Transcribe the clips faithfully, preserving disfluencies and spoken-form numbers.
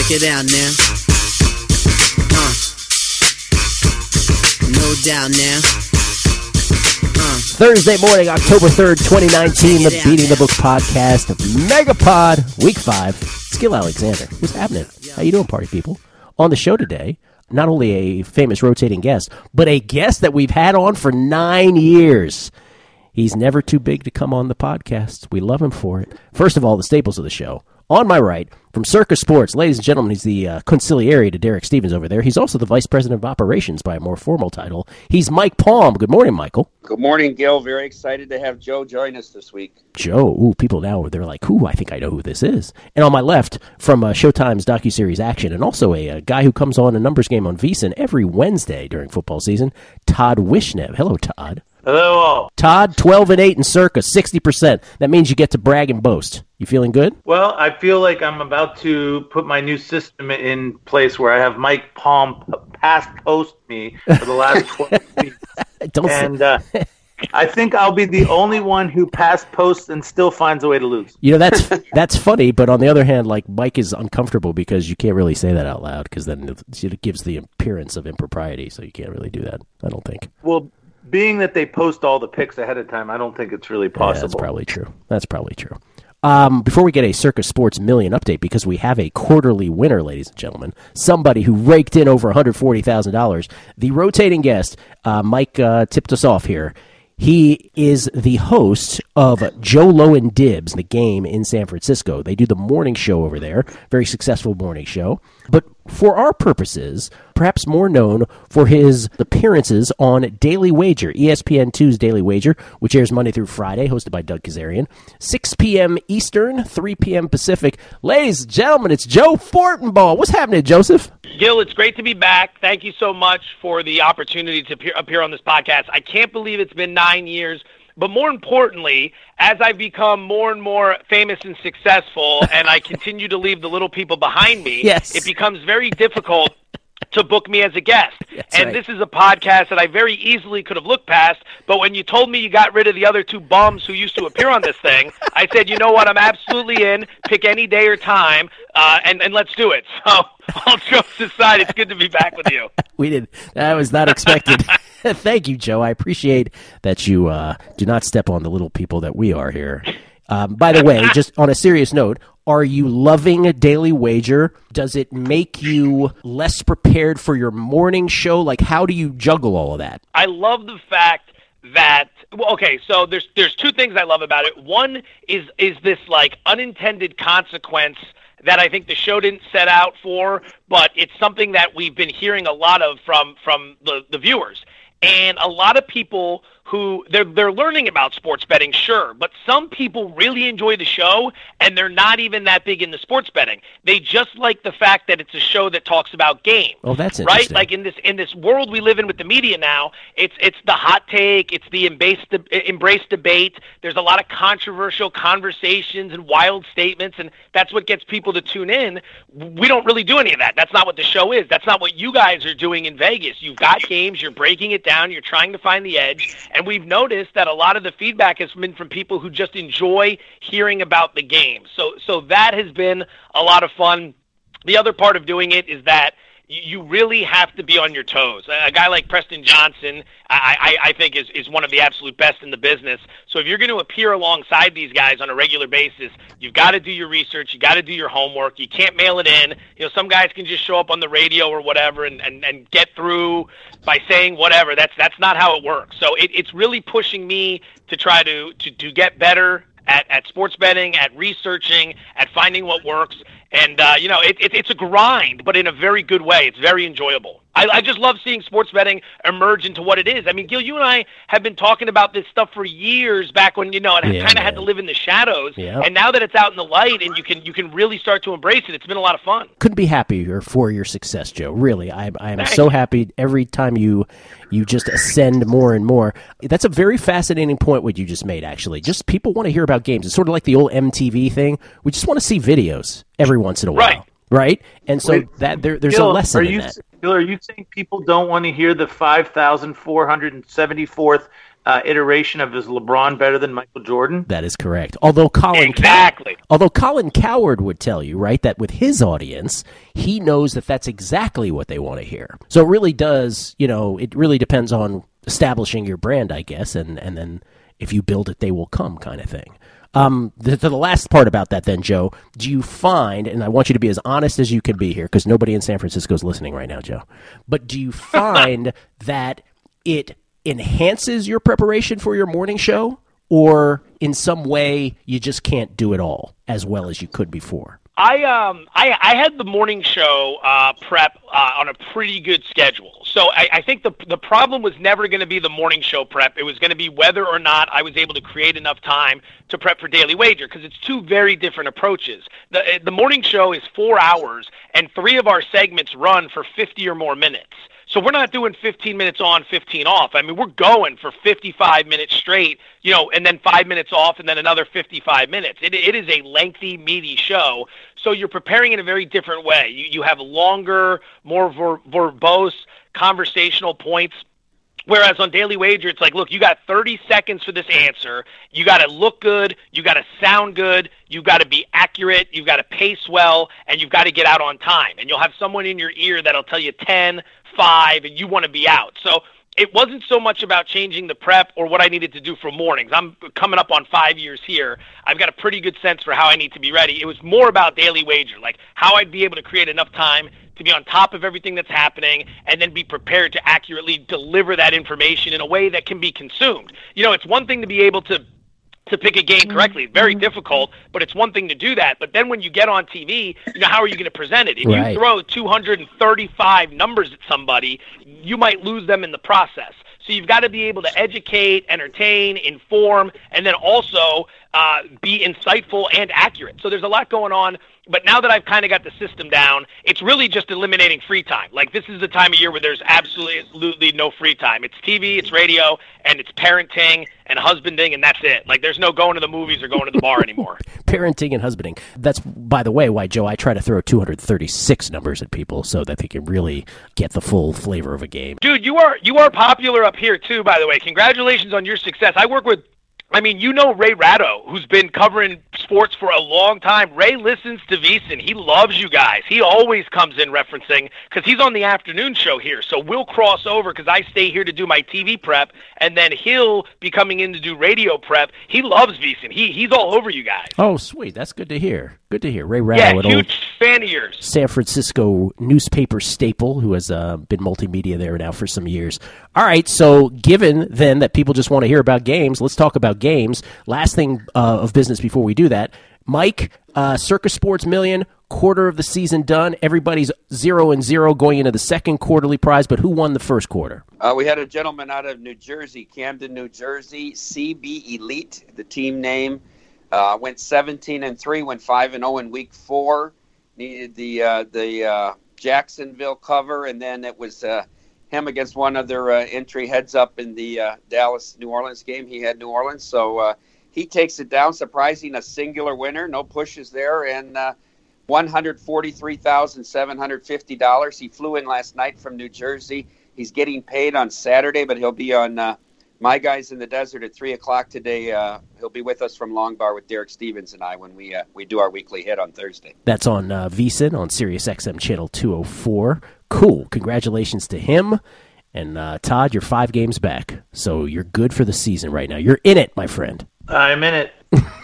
Check it out now. Uh. No doubt now. Uh. Thursday morning, October third, twenty nineteen, the Beating the Book podcast of Megapod, week five. It's Gil Alexander. What's happening? How you doing, party people? On the show today, not only a famous rotating guest, but a guest that we've had on for nine years. He's never too big to come on the podcast. We love him for it. First of all, the staples of the show. On my right, from Circus Sports, ladies and gentlemen, he's the uh, consigliere to Derek Stevens over there. He's also the vice president of operations by a more formal title. He's Mike Palm. Good morning, Michael. Good morning, Gil. Very excited to have Joe join us this week. Joe, ooh, people now, they're like, ooh, I think I know who this is. And on my left, from uh, Showtime's docuseries Action, and also a, a guy who comes on a numbers game on VSiN every Wednesday during football season, Todd Wishnev. Hello, Todd. Hello, all. Todd, twelve and eight in Circus, sixty percent. That means you get to brag and boast. You feeling good? Well, I feel like I'm about to put my new system in place where I have Mike Palm pass post me for the last twelve weeks. Don't and uh, I think I'll be the only one who pass posts and still finds a way to lose. You know, that's that's funny, but on the other hand, like, Mike is uncomfortable because you can't really say that out loud because then it gives the appearance of impropriety, so you can't really do that, I don't think. Well, being that they post all the picks ahead of time, I don't think it's really possible. Yeah, that's probably true. That's probably true. Um, before we get a Circus Sports Million update, because we have a quarterly winner, ladies and gentlemen, somebody who raked in over one hundred forty thousand dollars, the rotating guest, uh, Mike uh, tipped us off here. He is the host of Joe Low and Dibs, the game in San Francisco. They do the morning show over there, very successful morning show. But for our purposes, perhaps more known for his appearances on Daily Wager, E S P N two's Daily Wager, which airs Monday through Friday, hosted by Doug Kazarian, six p.m. Eastern, three p.m. Pacific. Ladies and gentlemen, it's Joe Fortenbaugh. What's happening, Joseph? Gil, it's great to be back. Thank you so much for the opportunity to appear, appear on this podcast. I can't believe it's been nine years. But more importantly, as I become more and more famous and successful and I continue to leave the little people behind me, yes. It becomes very difficult to book me as a guest. That's and right. This is a podcast that I very easily could have looked past, but when you told me you got rid of the other two bums who used to appear on this thing, I said, you know what, I'm absolutely in. Pick any day or time, uh, and, and let's do it. So, all jokes aside, it's good to be back with you. We did. That was not expected. Thank you, Joe. I appreciate that you uh, do not step on the little people that we are here. Um, by the way, just on a serious note, are you loving Daily Wager? Does it make you less prepared for your morning show? Like, how do you juggle all of that? I love the fact that, well, okay, so there's there's two things I love about it. One is is this, like, unintended consequence that I think the show didn't set out for, but it's something that we've been hearing a lot of from from the, the viewers. And a lot of people who they're they're learning about sports betting, sure, but some people really enjoy the show and they're not even that big into sports betting. They just like the fact that it's a show that talks about games. Oh, that's Right? interesting. Like in this in this world we live in with the media now, it's it's the hot take, it's the embrace the embrace debate. There's a lot of controversial conversations and wild statements, and that's what gets people to tune in. We don't really do any of that. That's not what the show is. That's not what you guys are doing in Vegas. You've got games, you're breaking it down, you're trying to find the edge. And we've noticed that a lot of the feedback has been from people who just enjoy hearing about the game. So so that has been a lot of fun. The other part of doing it is that you really have to be on your toes. A guy like Preston Johnson, I, I, I think, is, is one of the absolute best in the business. So if you're going to appear alongside these guys on a regular basis, you've got to do your research. You got to do your homework. You can't mail it in. You know, some guys can just show up on the radio or whatever and, and, and get through by saying whatever. That's that's not how it works. So it, it's really pushing me to try to, to, to get better at, at sports betting, at researching, at finding what works. And, uh, you know, it, it, it's a grind, but in a very good way. It's very enjoyable. I, I just love seeing sports betting emerge into what it is. I mean, Gil, you and I have been talking about this stuff for years back when, you know, it yeah, kind of had to live in the shadows. Yeah. And now that it's out in the light and you can you can really start to embrace it, it's been a lot of fun. Couldn't be happier for your success, Joe. Really, I, I am Thanks. so happy every time you you just ascend more and more. That's a very fascinating point what you just made, actually. Just people want to hear about games. It's sort of like the old M T V thing. We just want to see videos every once in a while. Right. Right? And so Wait, that there, there's Gil, a lesson are in you, that. Gil, are you saying people don't want to hear the five thousand four hundred seventy-fourth uh, iteration of is LeBron better than Michael Jordan? That is correct. Although Colin Exactly. Cow- although Colin Cowherd would tell you, right, that with his audience, he knows that that's exactly what they want to hear. So it really does, you know, it really depends on establishing your brand, I guess, and, and then if you build it, they will come kind of thing. Um, the, the last part about that then, Joe, do you find, and I want you to be as honest as you can be here, because nobody in San Francisco is listening right now, Joe, but do you find that it enhances your preparation for your morning show, or in some way you just can't do it all as well as you could before? I um I, I had the morning show uh, prep uh, on a pretty good schedule. So I, I think the the problem was never going to be the morning show prep. It was going to be whether or not I was able to create enough time to prep for Daily Wager, because it's two very different approaches. The the morning show is four hours, and three of our segments run for fifty or more minutes. So we're not doing fifteen minutes on, fifteen off. I mean, we're going for fifty-five minutes straight, you know, and then five minutes off and then another fifty-five minutes. It, it is a lengthy, meaty show. So you're preparing in a very different way. You, you have longer, more ver- verbose conversational points. Whereas on Daily Wager, it's like, look, you got thirty seconds for this answer. You got to look good. You got to sound good. You've got to be accurate. You've got to pace well, and you've got to get out on time. And you'll have someone in your ear that'll tell you ten, five, and you want to be out. So it wasn't so much about changing the prep or what I needed to do for mornings. I'm coming up on five years here. I've got a pretty good sense for how I need to be ready. It was more about Daily Wager, like how I'd be able to create enough time to be on top of everything that's happening and then be prepared to accurately deliver that information in a way that can be consumed. You know, it's one thing to be able to to pick a game correctly. It's very difficult, but it's one thing to do that. But then when you get on T V, you know, how are you going to present it? If Right. you throw two hundred thirty-five numbers at somebody, you might lose them in the process. So you've got to be able to educate, entertain, inform, and then also uh, be insightful and accurate. So there's a lot going on. But now that I've kind of got the system down, it's really just eliminating free time. Like, this is the time of year where there's absolutely no free time. It's T V, it's radio, and it's parenting and husbanding, and that's it. Like, there's no going to the movies or going to the bar anymore. Parenting and husbanding. That's, by the way, why, Joe, I try to throw two hundred thirty-six numbers at people so that they can really get the full flavor of a game. Dude, you are you are popular up here, too, by the way. Congratulations on your success. I work with I mean, you know Ray Ratto, who's been covering sports for a long time. Ray listens to VSiN. He loves you guys. He always comes in referencing, because he's on the afternoon show here. So we'll cross over, because I stay here to do my T V prep, and then he'll be coming in to do radio prep. He loves VSiN. He, he's all over you guys. Oh, sweet. That's good to hear. Good to hear. Ray Ratto, Yeah, huge fan of yours. San Francisco newspaper staple who has uh, been multimedia there now for some years. All right, so given then that people just want to hear about games, let's talk about games. Last thing uh, of business before we do that, Mike, uh, Circa Sports Million, quarter of the season done. Everybody's zero and zero going into the second quarterly prize, but who won the first quarter? Uh, we had a gentleman out of New Jersey, Camden, New Jersey, C B Elite, the team name. Uh, went seventeen and three, went five and zero in week four. Needed the uh, the uh, Jacksonville cover, and then it was uh, him against one other uh, entry heads up in the uh, Dallas New Orleans game. He had New Orleans, so uh, he takes it down, surprising a singular winner, no pushes there, and uh, one hundred forty-three thousand seven hundred fifty dollars. He flew in last night from New Jersey. He's getting paid on Saturday, but he'll be on uh, My Guys in the Desert at three o'clock today. Uh, he'll be with us from Long Bar with Derek Stevens and I when we uh, we do our weekly hit on Thursday. That's on uh, VSiN on Sirius X M channel two oh four. Cool. Congratulations to him. And uh, Todd, you're five games back, so you're good for the season right now. You're in it, my friend. I'm in it.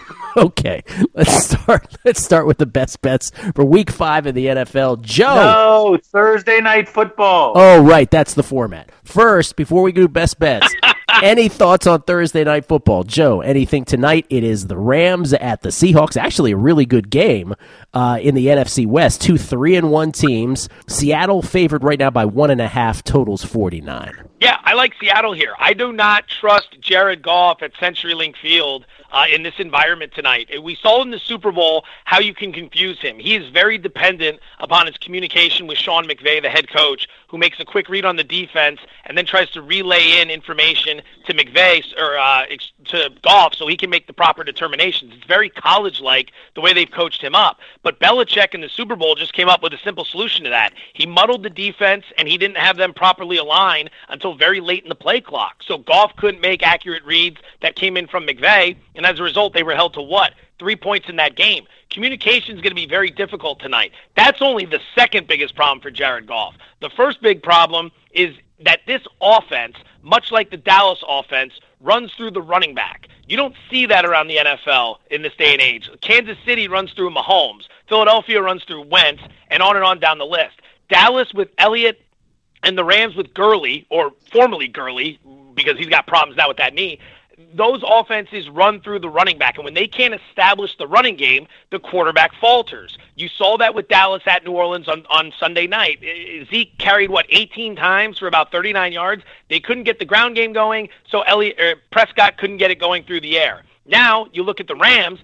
Okay, let's start. Let's start with the best bets for Week Five in the N F L. Joe. No, Thursday night football. Oh, right, that's the format. First, before we do best bets, any thoughts on Thursday night football, Joe? Anything tonight? It is the Rams at the Seahawks. Actually, a really good game uh, in the N F C West. Two three and one teams. Seattle favored right now by one and a half. Totals forty nine. Yeah, I like Seattle here. I do not trust Jared Goff at CenturyLink Field uh, in this environment tonight. We saw in the Super Bowl how you can confuse him. He is very dependent upon his communication with Sean McVay, the head coach, who makes a quick read on the defense and then tries to relay in information to McVay or uh, to Goff so he can make the proper determinations. It's very college-like the way they've coached him up. But Belichick in the Super Bowl just came up with a simple solution to that. He muddled the defense, and he didn't have them properly aligned until very late in the play clock. So Goff couldn't make accurate reads that came in from McVay, and as a result, they were held to what? Three points in that game. Communication is going to be very difficult tonight. That's only the second biggest problem for Jared Goff. The first big problem is that this offense, much like the Dallas offense, runs through the running back. You don't see that around the N F L in this day and age. Kansas City runs through Mahomes. Philadelphia runs through Wentz, and on and on down the list. Dallas with Elliott and the Rams with Gurley, or formerly Gurley, because he's got problems now with that knee, those offenses run through the running back, and when they can't establish the running game, the quarterback falters. You saw that with Dallas at New Orleans on, on Sunday night. Zeke carried, what, eighteen times for about thirty-nine yards. They couldn't get the ground game going, so Elliott, er, Prescott couldn't get it going through the air. Now, you look at the Rams,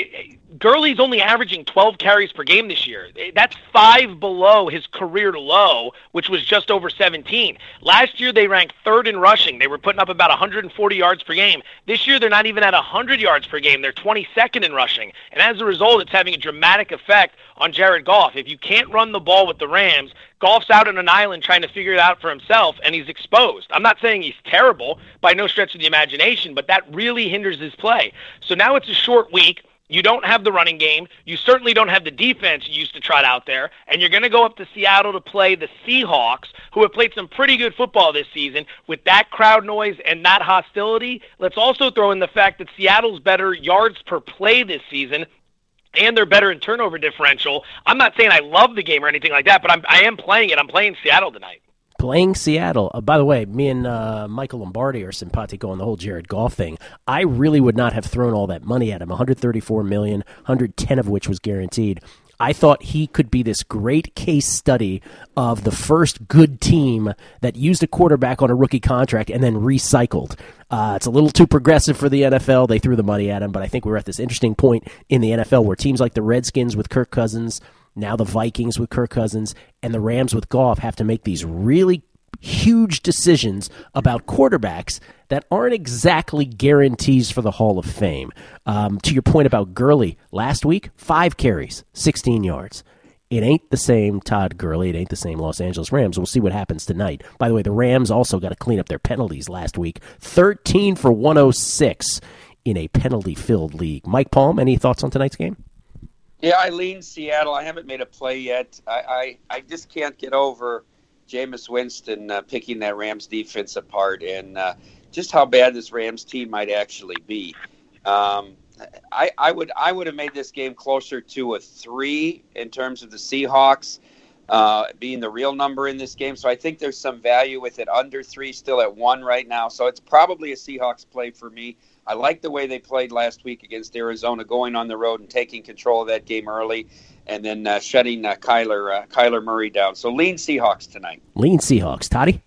Gurley's only averaging twelve carries per game this year. That's five below his career low, which was just over seventeen. Last year, they ranked third in rushing. They were putting up about one hundred forty yards per game. This year, they're not even at one hundred yards per game. They're twenty-second in rushing. And as a result, it's having a dramatic effect on Jared Goff. If you can't run the ball with the Rams, Goff's out on an island trying to figure it out for himself, and he's exposed. I'm not saying he's terrible by no stretch of the imagination, but that really hinders his play. So now it's a short week. You don't have the running game. You certainly don't have the defense you used to trot out there. And you're going to go up to Seattle to play the Seahawks, who have played some pretty good football this season. With that crowd noise and that hostility, let's also throw in the fact that Seattle's better yards per play this season, and they're better in turnover differential. I'm not saying I love the game or anything like that, but I'm, I am playing it. I'm playing Seattle tonight. Playing Seattle. Uh, by the way, me and uh, Michael Lombardi are simpatico on the whole Jared Goff thing. I really would not have thrown all that money at him, one hundred thirty-four million dollars, one hundred ten of which was guaranteed. I thought he could be this great case study of the first good team that used a quarterback on a rookie contract and then recycled. Uh, it's a little too progressive for the N F L. They threw the money at him, but I think we're at this interesting point in the N F L where teams like the Redskins with Kirk Cousins, now the Vikings with Kirk Cousins, and the Rams with Goff have to make these really huge decisions about quarterbacks that aren't exactly guarantees for the Hall of Fame. Um, to your point about Gurley, last week, five carries, sixteen yards. It ain't the same Todd Gurley. It ain't the same Los Angeles Rams. We'll see what happens tonight. By the way, the Rams also got to clean up their penalties last week. thirteen for one oh six in a penalty-filled league. Mike Palm, any thoughts on tonight's game? Yeah, I lean Seattle. I haven't made a play yet. I, I, I just can't get over Jameis Winston uh, picking that Rams defense apart and uh, just how bad this Rams team might actually be. Um, I, I would I would have made this game closer to a three in terms of the Seahawks uh, being the real number in this game. So I think there's some value with it under three, still at one right now. So it's probably a Seahawks play for me. I like the way they played last week against Arizona, going on the road and taking control of that game early, and then uh, shutting uh, Kyler uh, Kyler Murray down. So lean Seahawks tonight. Lean Seahawks. Toddy?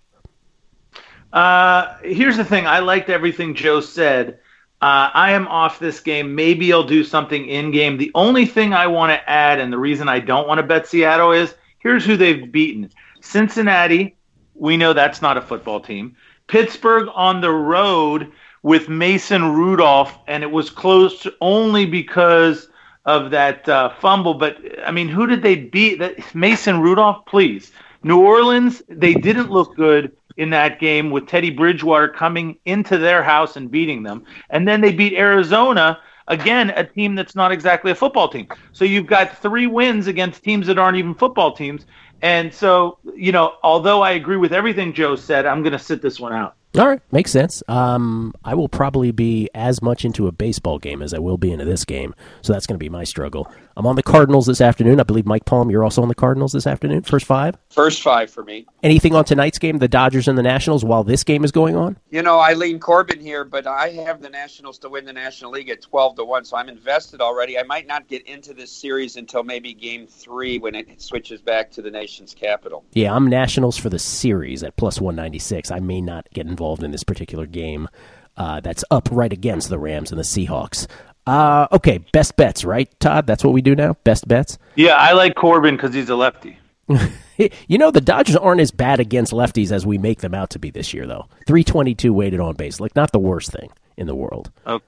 Uh, here's the thing. I liked everything Joe said. Uh, I am off this game. Maybe I'll do something in-game. The only thing I want to add, and the reason I don't want to bet Seattle is, here's who they've beaten. Cincinnati, we know that's not a football team. Pittsburgh on the road with Mason Rudolph, and it was close only because of that uh, fumble. But, I mean, who did they beat? That, Mason Rudolph, please. New Orleans, they didn't look good in that game with Teddy Bridgewater coming into their house and beating them. And then they beat Arizona, again, a team that's not exactly a football team. So you've got three wins against teams that aren't even football teams. And so, you know, although I agree with everything Joe said, I'm going to sit this one out. All right, makes sense. Um, I will probably be as much into a baseball game as I will be into this game, so that's going to be my struggle. I'm on the Cardinals this afternoon. I believe, Mike Palm, you're also on the Cardinals this afternoon, first five? First five for me. Anything on tonight's game, the Dodgers and the Nationals, while this game is going on? You know, I lean Corbin here, but I have the Nationals to win the National League at twelve to one, so I'm invested already. I might not get into this series until maybe game three when it switches back to the nation's capital. Yeah, I'm Nationals for the series at plus one ninety-six. I may not get involved in this particular game. Uh, that's up right against the Rams and the Seahawks. Uh, okay, best bets, right, Todd? That's what we do now? Best bets? Yeah, I like Corbin because he's a lefty. You know, the Dodgers aren't as bad against lefties as we make them out to be this year, though. three twenty-two weighted on base. Like, not the worst thing in the world. Okay.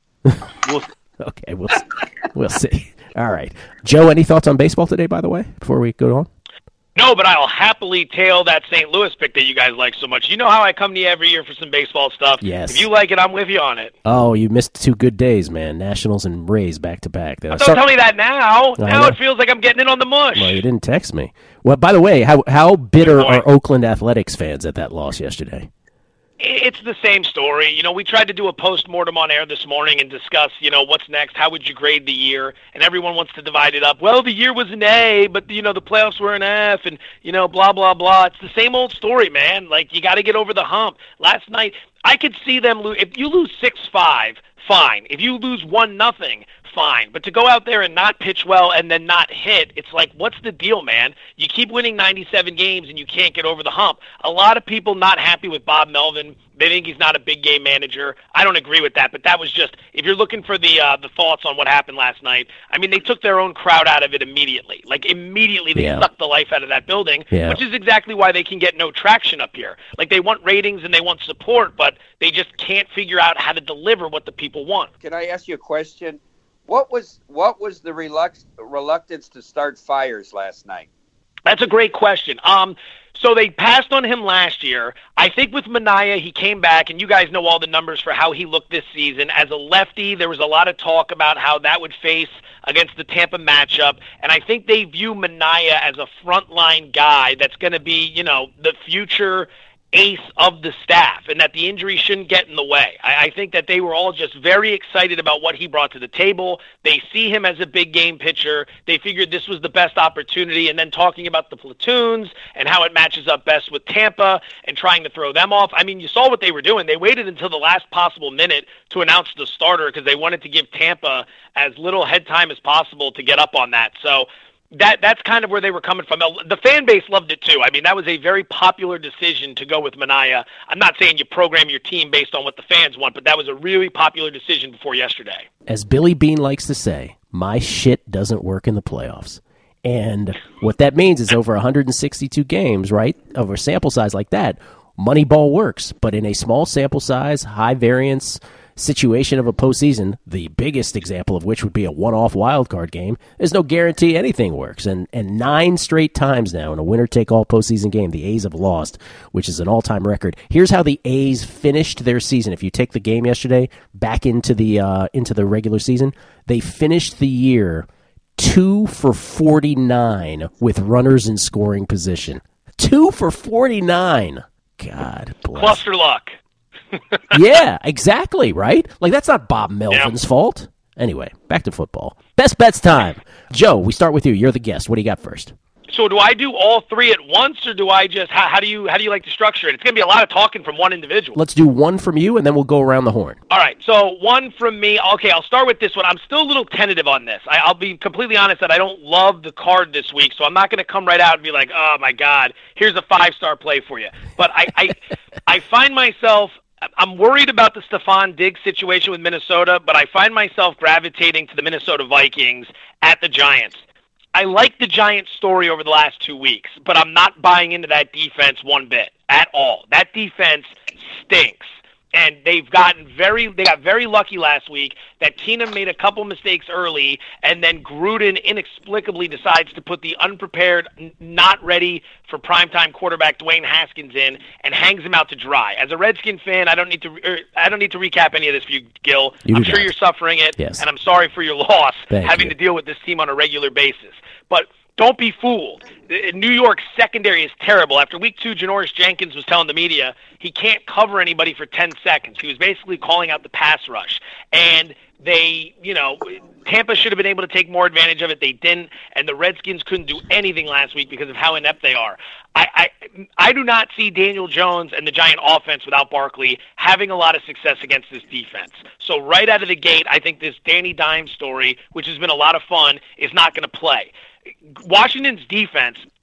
We'll okay, we'll see. We'll see. All right. Joe, any thoughts on baseball today, by the way, before we go on? No, but I'll happily tail that Saint Louis pick that you guys like so much. You know how I come to you every year for some baseball stuff. Yes. If you like it, I'm with you on it. Oh, you missed two good days, man. Nationals and Rays back to back. Don't tell me that now. I now know. it feels like I'm getting in on the mush. Well, you didn't text me. Well, by the way, how how bitter are Oakland Athletics fans at that loss yesterday? It's the same story. You know, we tried to do a post-mortem on air this morning and discuss, you know, what's next, how would you grade the year, and everyone wants to divide it up. Well, the year was an A, but, you know, the playoffs were an F, and, you know, blah, blah, blah. It's the same old story, man. Like, you got to get over the hump. Last night, I could see them lose. If you lose six five, fine. If you lose one nothing, fine. But to go out there and not pitch well and then not hit, it's like, what's the deal, man? You keep winning ninety-seven games and you can't get over the hump. A lot of people not happy with Bob Melvin. They think he's not a big game manager. I don't agree with that, but that was just, if you're looking for the uh, the thoughts on what happened last night, I mean, they took their own crowd out of it immediately. Like, immediately they Yeah. sucked the life out of that building, Yeah. which is exactly why they can get no traction up here. Like, they want ratings and they want support, but they just can't figure out how to deliver what the people want. Can I ask you a question? What was what was the reluct- reluctance to start fires last night? That's a great question. Um, so they passed on him last year. I think with Mania, he came back, and you guys know all the numbers for how he looked this season. As a lefty, there was a lot of talk about how that would face against the Tampa matchup, and I think they view Mania as a frontline guy that's going to be, you know, the future ace of the staff, and that the injury shouldn't get in the way. I, I think that they were all just very excited about what he brought to the table. They see him as a big game pitcher. They figured this was the best opportunity, and then talking about the platoons and how it matches up best with Tampa and trying to throw them off. I mean, you saw what they were doing. They waited until the last possible minute to announce the starter because they wanted to give Tampa as little head time as possible to get up on that. So That that's kind of where they were coming from. The fan base loved it too. I mean, that was a very popular decision to go with Mania. I'm not saying you program your team based on what the fans want, but that was a really popular decision before yesterday. As Billy Bean likes to say, my shit doesn't work in the playoffs. And what that means is over one hundred sixty-two games, right, over a sample size like that, Moneyball works. But in a small sample size, high variance situation of a postseason, the biggest example of which would be a one-off wild card game, there's no guarantee anything works. And and nine straight times now in a winner-take-all postseason game, the A's have lost, which is an all-time record. Here's how the A's finished their season. If you take the game yesterday back into the uh, into the regular season, they finished the year two for forty-nine with runners in scoring position. Two for forty-nine. God bless. Cluster luck. Yeah, exactly, right? Like, that's not Bob Melvin's Yeah. fault. Anyway, back to football. Best bets time. Joe, we start with you. You're the guest. What do you got first? So do I do all three at once, or do I just how, how do you how do you like to structure it? It's going to be a lot of talking from one individual. Let's do one from you, and then we'll go around the horn. All right, so one from me. Okay, I'll start with this one. I'm still a little tentative on this. I, I'll be completely honest that I don't love the card this week, so I'm not going to come right out and be like, oh, my God, here's a five-star play for you. But I, I, I find myself – I'm worried about the Stephon Diggs situation with Minnesota, but I find myself gravitating to the Minnesota Vikings at the Giants. I like the Giants story over the last two weeks, but I'm not buying into that defense one bit at all. That defense stinks. And they've gotten very, they got very lucky last week that Keenum made a couple mistakes early, and then Gruden inexplicably decides to put the unprepared, n- not ready for primetime quarterback Dwayne Haskins in and hangs him out to dry. As a Redskin fan, I don't need to, er, I don't need to recap any of this for you, Gil. You I'm do sure not. you're suffering it, Yes. and I'm sorry for your loss Thank having you. to deal with this team on a regular basis. But don't be fooled. New York's secondary is terrible. After week two, Janoris Jenkins was telling the media he can't cover anybody for ten seconds. He was basically calling out the pass rush. And they, you know, Tampa should have been able to take more advantage of it. They didn't. And the Redskins couldn't do anything last week because of how inept they are. I, I, I do not see Daniel Jones and the Giant offense without Barkley having a lot of success against this defense. So right out of the gate, I think this Danny Dimes story, which has been a lot of fun, is not going to play. Washington's defense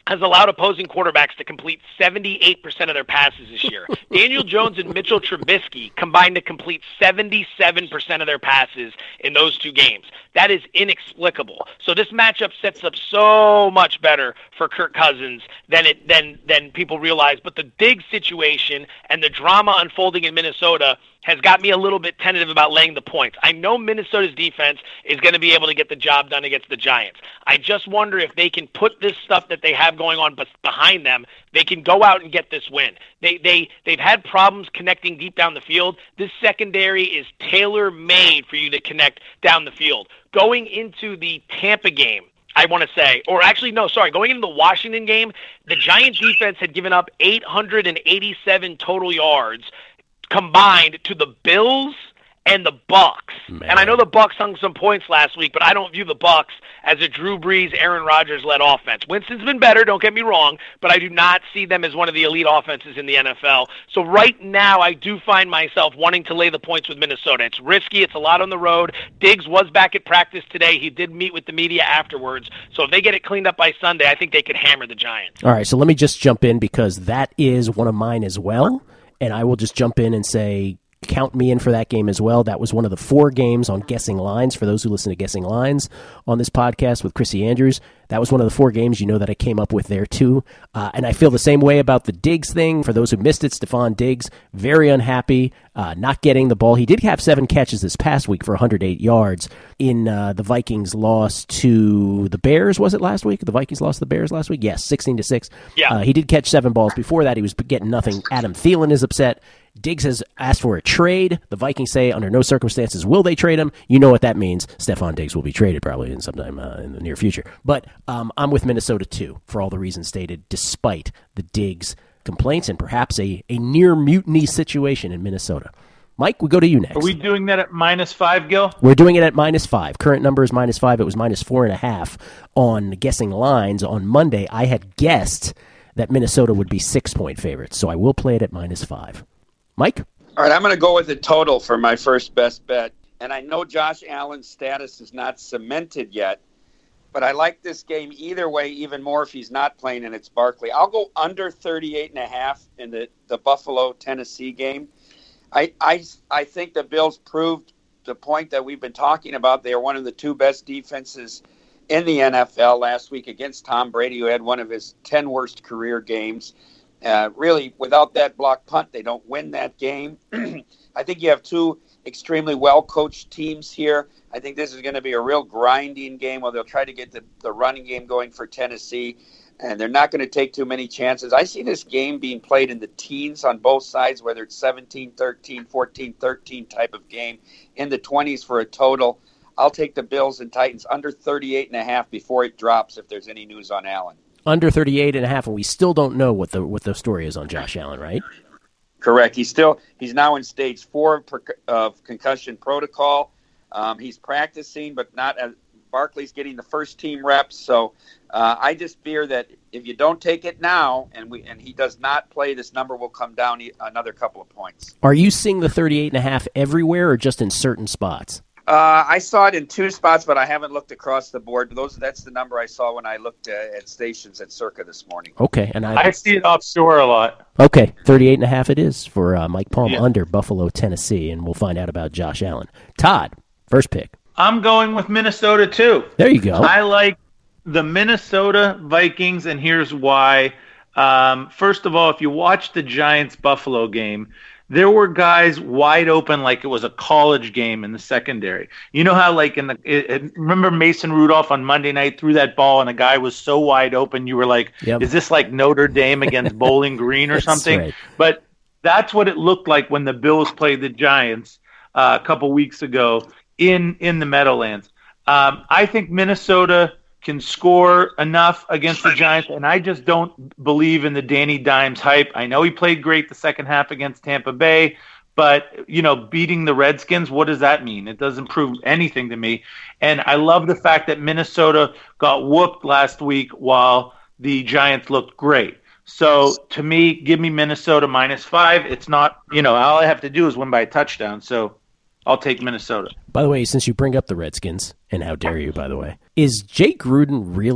has allowed opposing quarterbacks to complete seventy-eight percent of their passes this year. Daniel Jones and Mitchell Trubisky combined to complete seventy-seven percent of their passes in those two games. That is inexplicable. So this matchup sets up so much better for Kirk Cousins than it than than people realize. But the Diggs situation and the drama unfolding in Minnesota has got me a little bit tentative about laying the points. I know Minnesota's defense is going to be able to get the job done against the Giants. I just wonder if they can put this stuff that they have going on behind them, they can go out and get this win. They, they, they've had problems connecting deep down the field. This secondary is tailor-made for you to connect down the field. Going into the Tampa game, I want to say, or actually, no, sorry, going into the Washington game, the Giants defense had given up eight hundred eighty-seven total yards combined to the Bills and the Bucks. Man. And I know the Bucks hung some points last week, but I don't view the Bucks as a Drew Brees, Aaron Rodgers-led offense. Winston's been better, don't get me wrong, but I do not see them as one of the elite offenses in the N F L. So right now, I do find myself wanting to lay the points with Minnesota. It's risky. It's a lot on the road. Diggs was back at practice today. He did meet with the media afterwards. So if they get it cleaned up by Sunday, I think they could hammer the Giants. All right, so let me just jump in because that is one of mine as well. And I will just jump in and say, count me in for that game as well. That was one of the four games on Guessing Lines, for those who listen to Guessing Lines on this podcast with Chrissy Andrews. That was one of the four games you know that I came up with there too. Uh, and I feel the same way about the Diggs thing. For those who missed it, Stephon Diggs, very unhappy, uh, not getting the ball. He did have seven catches this past week for one hundred eight yards in uh, the Vikings loss to the Bears. Was it last week? The Vikings lost to the Bears last week? Yes, sixteen to six. Yeah. Uh, he did catch seven balls. Before that, he was getting nothing. Adam Thielen is upset. Diggs has asked for a trade. The Vikings say under no circumstances will they trade him. You know what that means. Stephon Diggs will be traded probably in sometime uh, in the near future. But um, I'm with Minnesota too, for all the reasons stated, despite the Diggs complaints and perhaps a, a near mutiny situation in Minnesota. Mike, we go to you next. Are we doing that at minus five, Gil? We're doing it at minus five. Current number is minus five. It was minus four and a half on Guessing Lines on Monday. I had guessed that Minnesota would be six-point favorites, so I will play it at minus five. Mike? All right, I'm going to go with the total for my first best bet. And I know Josh Allen's status is not cemented yet, but I like this game either way, even more if he's not playing and it's Barkley. I'll go under thirty-eight and a half in the, the Buffalo-Tennessee game. I, I, I think the Bills proved the point that we've been talking about. They are one of the two best defenses in the N F L last week against Tom Brady, who had one of his ten worst career games. Uh, really, without that block punt, they don't win that game. I think you have two extremely well-coached teams here. I think this is going to be a real grinding game where they'll try to get the, the running game going for Tennessee, and they're not going to take too many chances. I see this game being played in the teens on both sides, whether it's seventeen thirteen, fourteen thirteen type of game, in the twenties for a total. I'll take the Bills and Titans under thirty-eight and a half before it drops if there's any news on Allen. Under thirty-eight and a half, and we still don't know what the what the story is on Josh Allen, right? Correct. He's still he's now in stage four of concussion protocol. Um, he's practicing, but not as Barkley's getting the first team reps. So uh, I just fear that if you don't take it now, and we and he does not play, this number will come down another couple of points. Are you seeing the thirty-eight and a half everywhere, or just in certain spots? Uh, I saw it in two spots, but I haven't looked across the board. Those that's the number I saw when I looked uh, at stations at Circa this morning. Okay, and I, I see it offshore a lot. Okay, thirty-eight and a half it is for uh, Mike Palm yeah. under Buffalo, Tennessee, and we'll find out about Josh Allen. Todd, first pick. I'm going with Minnesota too. There you go. I like the Minnesota Vikings, and here's why. Um, first of all, if you watch the Giants-Buffalo game, there were guys wide open like it was a college game in the secondary. You know how, like, in the it, it, remember Mason Rudolph on Monday night threw that ball and a guy was so wide open, you were like, yep. Is this like Notre Dame against Bowling Green or something? Right. But that's what it looked like when the Bills played the Giants uh, a couple weeks ago in, in the Meadowlands. Um, I think Minnesota can score enough against the Giants, and I just don't believe in the Danny Dimes hype. I know he played great the second half against Tampa Bay, but, you know, beating the Redskins, what does that mean? It doesn't prove anything to me. And I love the fact that Minnesota got whooped last week while the Giants looked great. So, to me, give me Minnesota minus five. It's not, you know, all I have to do is win by a touchdown, so I'll take Minnesota. By the way, since you bring up the Redskins, and how dare you, by the way, is Jay Gruden really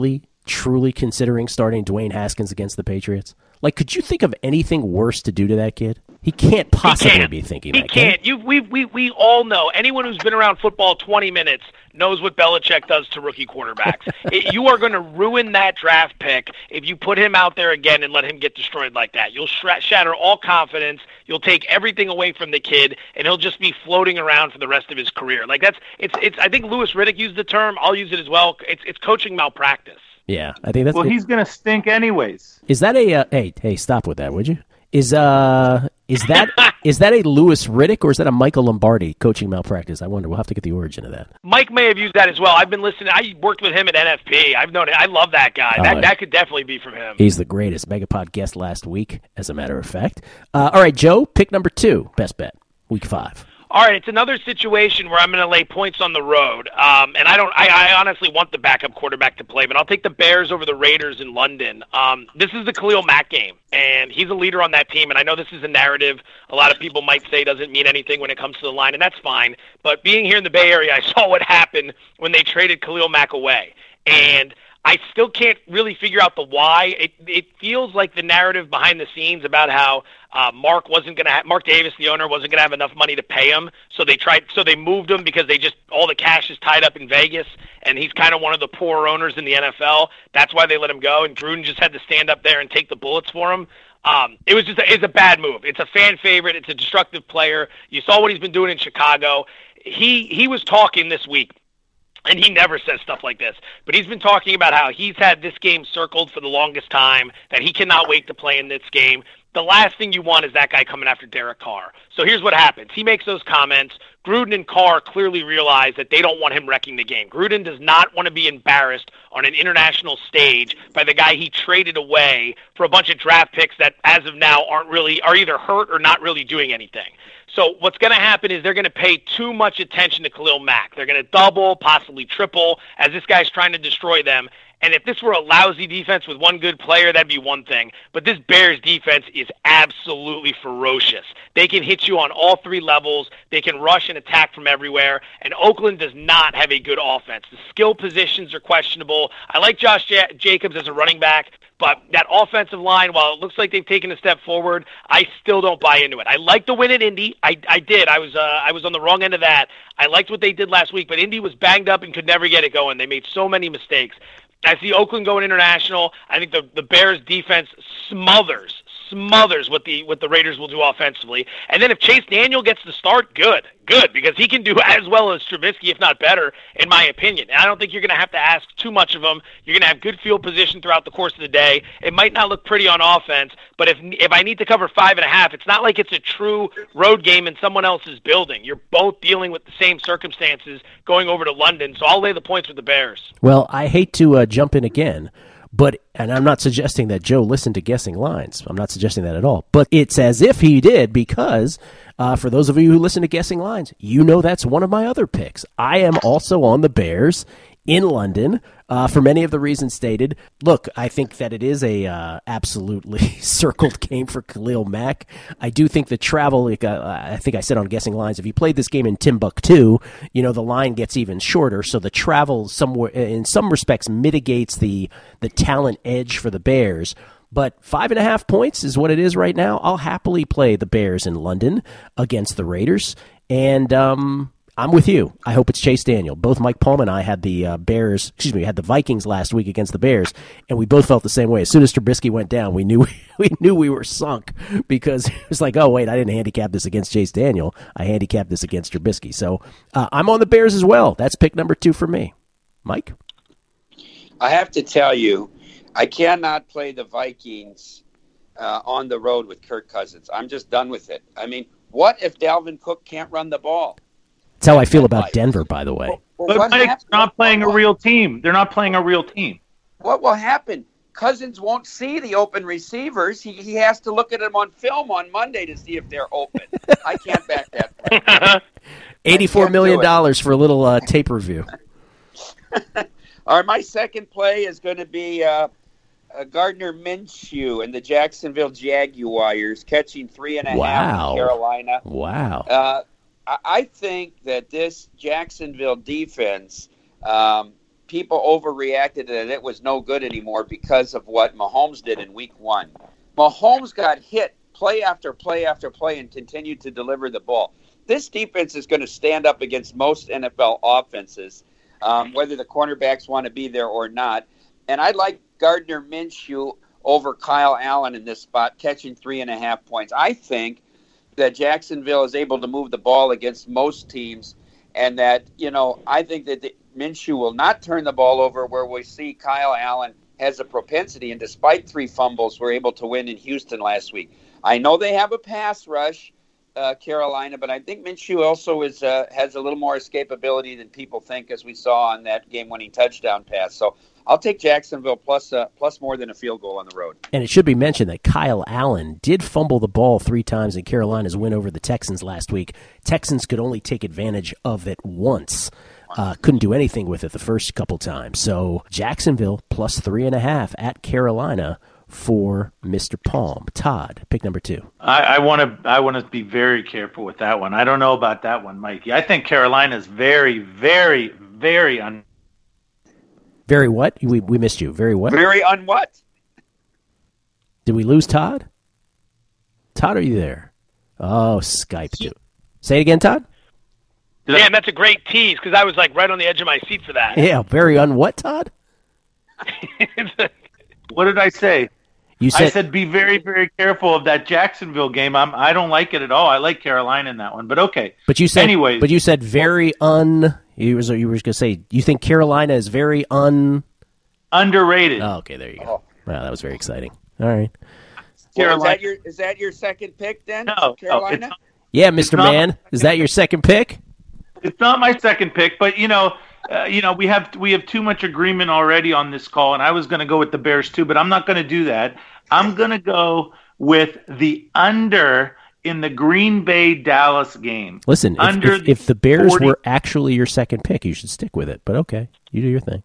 truly considering starting Dwayne Haskins against the Patriots? Like, could you think of anything worse to do to that kid? He can't possibly he can't. be thinking he that. He can't. Can you, we, we, we all know. Anyone who's been around football twenty minutes knows what Belichick does to rookie quarterbacks. it, you are going to ruin that draft pick if you put him out there again and let him get destroyed like that. You'll sh- shatter all confidence. You'll take everything away from the kid, and he'll just be floating around for the rest of his career. Like that's it's it's. I think Louis Riddick used the term. I'll use it as well. It's it's coaching malpractice. Yeah, I think that's. Well, he's going to stink anyways. Is that a uh, hey hey stop with that, would you? Is uh is that is that a Louis Riddick or is that a Michael Lombardi coaching malpractice? I wonder. We'll have to get the origin of that. Mike may have used that as well. I've been listening. I worked with him at N F P. I've known it. I love that guy. Oh, that yeah. that could definitely be from him. He's the greatest Megapod guest last week, as a matter of fact. Uh, all right, Joe, pick number two, best bet, week five. All right, it's another situation where I'm going to lay points on the road, um, and I don't. I, I honestly want the backup quarterback to play, but I'll take the Bears over the Raiders in London. Um, this is the Khalil Mack game, and he's a leader on that team. And I know this is a narrative a lot of people might say doesn't mean anything when it comes to the line, and that's fine. But being here in the Bay Area, I saw what happened when they traded Khalil Mack away, and I still can't really figure out the why. It it feels like the narrative behind the scenes about how uh, Mark wasn't going to ha- Mark Davis, the owner, wasn't going to have enough money to pay him, so they tried. So they moved him because they just all the cash is tied up in Vegas, and he's kind of one of the poorer owners in the N F L. That's why they let him go, and Gruden just had to stand up there and take the bullets for him. Um, it was just a, it's a bad move. It's a fan favorite. It's a destructive player. You saw what he's been doing in Chicago. He he was talking this week. And he never says stuff like this, but he's been talking about how he's had this game circled for the longest time, that he cannot wait to play in this game. The last thing you want is that guy coming after Derek Carr. So here's what happens. He makes those comments. Gruden and Carr clearly realize that they don't want him wrecking the game. Gruden does not want to be embarrassed on an international stage by the guy he traded away for a bunch of draft picks that, as of now, aren't really are either hurt or not really doing anything. So what's going to happen is they're going to pay too much attention to Khalil Mack. They're going to double, possibly triple, as this guy's trying to destroy them. And if this were a lousy defense with one good player, that'd be one thing. But this Bears defense is absolutely ferocious. They can hit you on all three levels. They can rush and attack from everywhere. And Oakland does not have a good offense. The skill positions are questionable. I like Josh J- Jacobs as a running back, but that offensive line, while it looks like they've taken a step forward, I still don't buy into it. I like the win at Indy. I, I did. I was uh, I was on the wrong end of that. I liked what they did last week, but Indy was banged up and could never get it going. They made so many mistakes. I see Oakland going international. I think the, the Bears defense smothers, smothers what the what the Raiders will do offensively. And then if Chase Daniel gets the start, good, good, because he can do as well as Trubisky, if not better, in my opinion. And I don't think you're going to have to ask too much of him. You're going to have good field position throughout the course of the day. It might not look pretty on offense, but if if I need to cover five and a half, it's not like it's a true road game in someone else's building. You're both dealing with the same circumstances going over to London, so I'll lay the points with the Bears. Well, I hate to uh, jump in again, but and I'm not suggesting that Joe listened to guessing lines. I'm not suggesting that at all. But it's as if he did, because uh, for those of you who listen to guessing lines, you know that's one of my other picks. I am also on the Bears in London uh, for many of the reasons stated. Look, I think that it is a uh, absolutely circled game for Khalil Mack. I do think the travel, like, uh, I think I said on guessing lines, if you played this game in Timbuktu, you know, the line gets even shorter. So the travel somewhere, in some respects, mitigates the the talent edge for the Bears. But five and a half points is what it is right now. I'll happily play the Bears in London against the Raiders. And um, I'm with you. I hope it's Chase Daniel. Both Mike Palm and I had the uh, Bears, excuse me, had the Vikings last week against the Bears, and we both felt the same way. As soon as Trubisky went down, we knew we knew we were sunk, because it was like, oh, wait, I didn't handicap this against Chase Daniel. I handicapped this against Trubisky. So uh, I'm on the Bears as well. That's pick number two for me. Mike? I have to tell you, I cannot play the Vikings uh, on the road with Kirk Cousins. I'm just done with it. I mean, what if Dalvin Cook can't run the ball? That's how I feel about Denver, by the way. Well, well, But what Mike, hap- they're not playing what, a real team. They're not playing a real team. What will happen? Cousins won't see the open receivers. He he has to look at them on film on Monday to see if they're open. I can't back that play. eighty-four million dollars for a little uh, tape review. All right, my second play is going to be uh, uh, Gardner Minshew and the Jacksonville Jaguars catching three and a Wow. half in Carolina. Wow. Uh, I, I think that this Jacksonville defense um, people overreacted that it was no good anymore because of what Mahomes did in week one. Mahomes got hit play after play after play and continued to deliver the ball. This defense is going to stand up against most N F L offenses, um, whether the cornerbacks want to be there or not. And I like Gardner Minshew over Kyle Allen in this spot, catching three and a half points. I think that Jacksonville is able to move the ball against most teams, and that, you know, I think that the, Minshew will not turn the ball over, where we see Kyle Allen has a propensity, and despite three fumbles, we're able to win in Houston last week. I know they have a pass rush, uh, Carolina, but I think Minshew also is uh, has a little more escapability than people think, as we saw on that game-winning touchdown pass. So I'll take Jacksonville plus uh, plus more than a field goal on the road. And it should be mentioned that Kyle Allen did fumble the ball three times in Carolina's win over the Texans last week. Texans could only take advantage of it once. Uh, couldn't do anything with it the first couple times. So Jacksonville plus three and a half at Carolina for Mister Palm. Todd, pick number two. I want to I want to be very careful with that one. I don't know about that one, Mikey. I think Carolina's very, very, very un. Very what? We we missed you. Very what? Very un what? Did we lose Todd? Todd, are you there? Oh, Skype too. Say it again, Todd. Damn, that's a great tease, because I was like right on the edge of my seat for that. Yeah, very un what, Todd? What did I say? You said, I said be very, very careful of that Jacksonville game. I'm, I don't like it at all. I like Carolina in that one, but okay. But you said, anyways, but you said very un. You was you were going to say you think Carolina is very un underrated. Oh, okay, there you go. Oh. Wow, that was very exciting. All right. Well, is that your is that your second pick then? No, Carolina. No, not, yeah, Mister Mann, is that your second pick? It's not my second pick, but you know, uh, you know, we have we have too much agreement already on this call, and I was going to go with the Bears too, but I'm not going to do that. I'm going to go with the under in the Green Bay Dallas game. Listen, if, under if, if the Bears forty were actually your second pick, you should stick with it. But okay, you do your thing.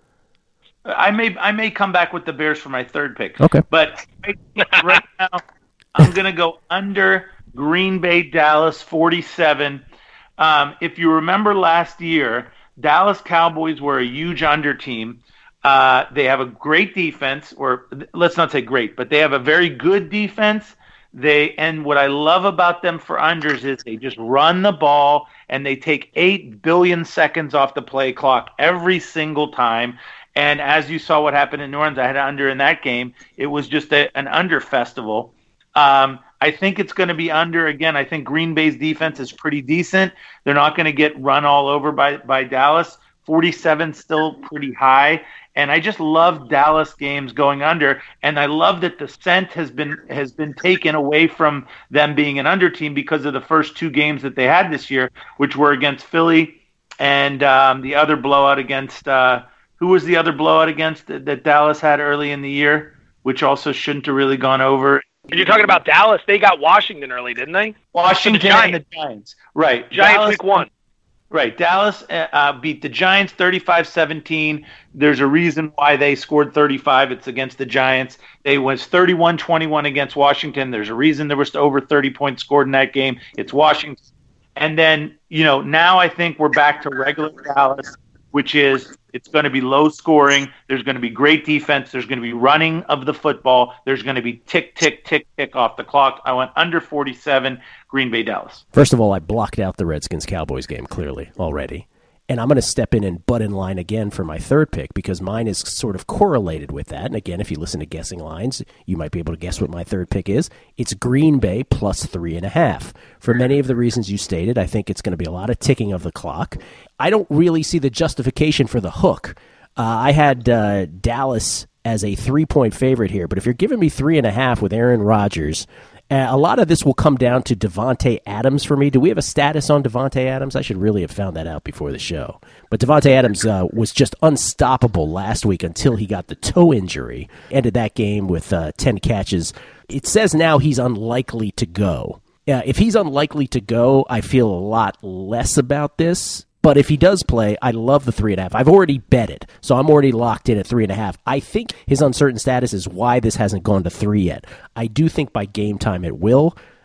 I may I may come back with the Bears for my third pick. Okay, but right, right now I'm going to go under Green Bay Dallas forty-seven. Um, if you remember last year, Dallas Cowboys were a huge under team. Uh, they have a great defense, or let's not say great, but they have a very good defense. They and what I love about them for unders is they just run the ball and they take eight billion seconds off the play clock every single time. And as you saw what happened in New Orleans, I had an under in that game. It was just a, an under festival. Um, I think it's going to be under again. I think Green Bay's defense is pretty decent. They're not going to get run all over by, by Dallas. forty-seven still pretty high. And I just love Dallas games going under. And I love that the scent has been has been taken away from them being an under team because of the first two games that they had this year, which were against Philly and um, the other blowout against uh, who was the other blowout against that, that Dallas had early in the year, which also shouldn't have really gone over. You're talking about Dallas. They got Washington early, didn't they? Washington the and the Giants. Right. Giants Dallas, week one. Right. Dallas uh, beat the Giants thirty-five seventeen. There's a reason why they scored thirty-five. It's against the Giants. They was thirty-one twenty-one against Washington. There's a reason there was over thirty points scored in that game. It's Washington. And then, you know, now I think we're back to regular Dallas, which is it's going to be low scoring. There's going to be great defense. There's going to be running of the football. There's going to be tick, tick, tick, tick off the clock. I went under forty-seven, Green Bay, Dallas. First of all, I blocked out the Redskins-Cowboys game clearly already. And I'm going to step in and butt in line again for my third pick because mine is sort of correlated with that. And again, if you listen to guessing lines, you might be able to guess what my third pick is. It's Green Bay plus three and a half. For many of the reasons you stated, I think it's going to be a lot of ticking of the clock. I don't really see the justification for the hook. Uh, I had uh, Dallas as a three-point favorite here, but if you're giving me three and a half with Aaron Rodgers, Uh, a lot of this will come down to Davante Adams for me. Do we have a status on Davante Adams? I should really have found that out before the show. But Davante Adams uh, was just unstoppable last week until he got the toe injury. Ended that game with uh, ten catches. It says now he's unlikely to go. Uh, if he's unlikely to go, I feel a lot less about this. But if he does play, I love the three and a half. I've already bet it, so I'm already locked in at three and a half. I think his uncertain status is why this hasn't gone to three yet. I do think by game time it will.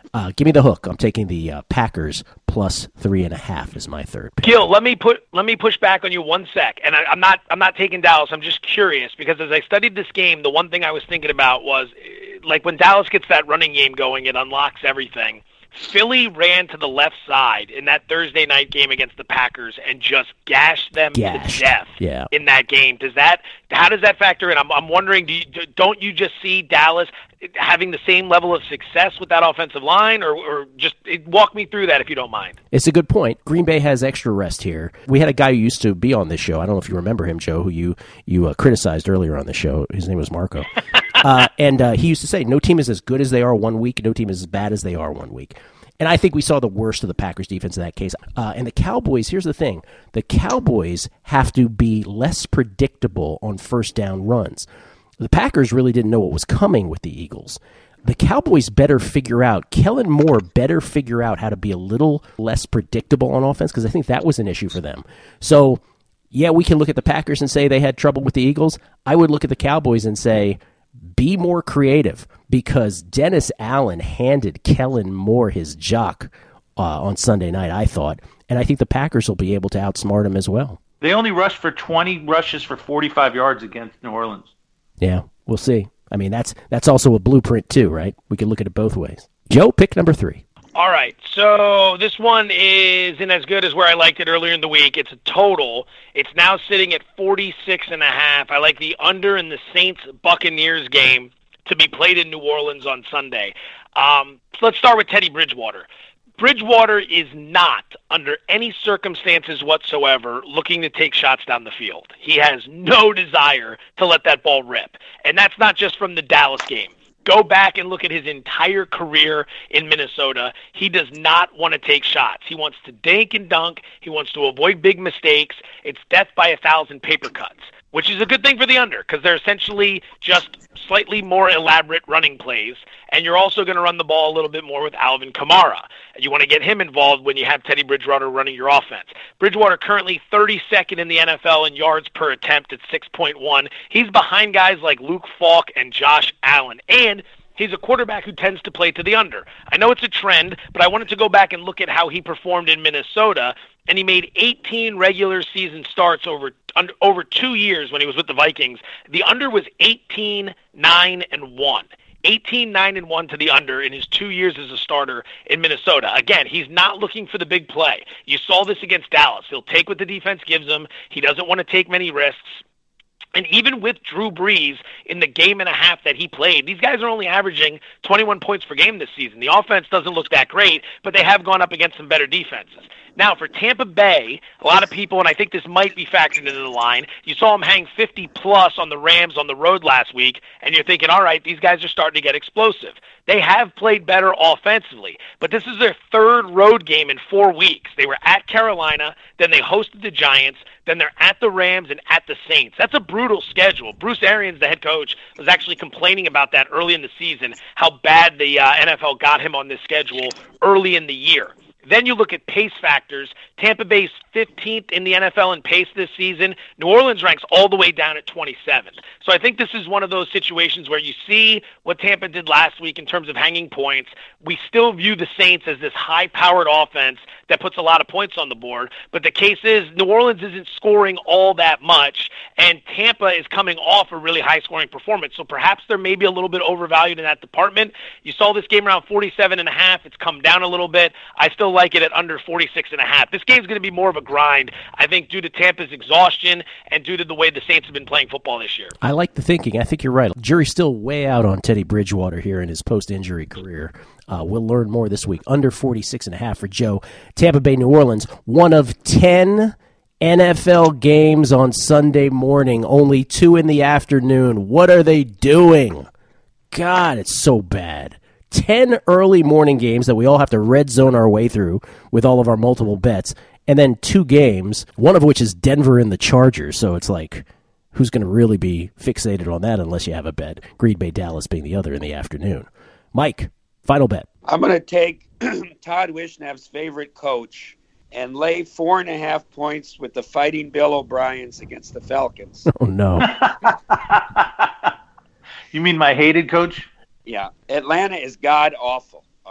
Uh, give me the hook. I'm taking the uh, Packers plus three and a half as my third pick. Gil, let me put let me push back on you one sec. And I, I'm not I'm not taking Dallas. I'm just curious because as I studied this game, the one thing I was thinking about was like when Dallas gets that running game going, it unlocks everything. Philly ran to the left side in that Thursday night game against the Packers and just gashed them Gashed. to death Yeah. in that game. Does that how does that factor in? I'm I'm wondering, do you, don't you just see Dallas having the same level of success with that offensive line, or, or just walk me through that if you don't mind? It's a good point. Green Bay has extra rest here. We had a guy who used to be on this show. I don't know if you remember him, Joe, who you you uh, criticized earlier on the show. His name was Marco. uh, and uh, he used to say, no team is as good as they are one week, no team is as bad as they are one week. And I think we saw the worst of the Packers defense in that case. Uh, and the Cowboys, here's the thing. The Cowboys have to be less predictable on first down runs. The Packers really didn't know what was coming with the Eagles. The Cowboys better figure out, Kellen Moore better figure out how to be a little less predictable on offense, because I think that was an issue for them. So, yeah, we can look at the Packers and say they had trouble with the Eagles. I would look at the Cowboys and say, be more creative, because Dennis Allen handed Kellen Moore his jock uh, on Sunday night, I thought. And I think the Packers will be able to outsmart him as well. They only rushed for twenty rushes for forty-five yards against New Orleans. Yeah, we'll see. I mean, that's that's also a blueprint too, right? We can look at it both ways. Joe, pick number three. All right, so this one isn't as good as where I liked it earlier in the week. It's a total. It's now sitting at forty-six and a half. I like the under in the Saints-Buccaneers game to be played in New Orleans on Sunday. Um, so let's start with Teddy Bridgewater. Bridgewater is not, under any circumstances whatsoever, looking to take shots down the field. He has no desire to let that ball rip. And that's not just from the Dallas game. Go back and look at his entire career in Minnesota. He does not want to take shots. He wants to dink and dunk. He wants to avoid big mistakes. It's death by a thousand paper cuts, which is a good thing for the under because they're essentially just slightly more elaborate running plays. And you're also going to run the ball a little bit more with Alvin Kamara. And you want to get him involved when you have Teddy Bridgewater running your offense. Bridgewater currently thirty-second in the N F L in yards per attempt at six point one. He's behind guys like Luke Falk and Josh Allen. And he's a quarterback who tends to play to the under. I know it's a trend, but I wanted to go back and look at how he performed in Minnesota. And he made eighteen regular season starts over under, over two years when he was with the Vikings. The under was eighteen, nine, and one. eighteen, nine, and one to the under in his two years as a starter in Minnesota. Again, he's not looking for the big play. You saw this against Dallas. He'll take what the defense gives him. He doesn't want to take many risks. And even with Drew Brees in the game and a half that he played, these guys are only averaging twenty-one points per game this season. The offense doesn't look that great, but they have gone up against some better defenses. Now, for Tampa Bay, a lot of people, and I think this might be factored into the line, you saw them hang fifty plus on the Rams on the road last week, and you're thinking, all right, these guys are starting to get explosive. They have played better offensively, but this is their third road game in four weeks. They were at Carolina, then they hosted the Giants, then they're at the Rams and at the Saints. That's a brutal schedule. Bruce Arians, the head coach, was actually complaining about that early in the season, how bad the uh, N F L got him on this schedule early in the year. Then you look at pace factors. Tampa Bay's fifteenth in the N F L in pace this season. New Orleans ranks all the way down at twenty-seventh. So I think this is one of those situations where you see what Tampa did last week in terms of hanging points. We still view the Saints as this high-powered offense that puts a lot of points on the board. But the case is New Orleans isn't scoring all that much, and Tampa is coming off a really high-scoring performance. So perhaps they're maybe a little bit overvalued in that department. You saw this game around forty-seven and a half. It's come down a little bit. I still like it at under forty-six and a half. This game's going to be more of a grind, I think, due to Tampa's exhaustion and due to the way the Saints have been playing football this year. I like the thinking. I think you're right. Jury's still way out on Teddy Bridgewater here in his post-injury career. Uh, we'll learn more this week. Under forty-six and a half for Joe. Tampa Bay, New Orleans, one of ten N F L games on Sunday morning, only two in the afternoon. What are they doing? God, it's so bad. ten early morning games that we all have to red zone our way through with all of our multiple bets, and then two games, one of which is Denver and the Chargers. So it's like, who's going to really be fixated on that unless you have a bet? Green Bay, Dallas being the other in the afternoon. Mike, final bet. I'm going to take Todd Wishnev's favorite coach and lay four and a half points with the Fighting Bill O'Briens against the Falcons. Oh, no. You mean my hated coach? Yeah. Atlanta is god-awful, all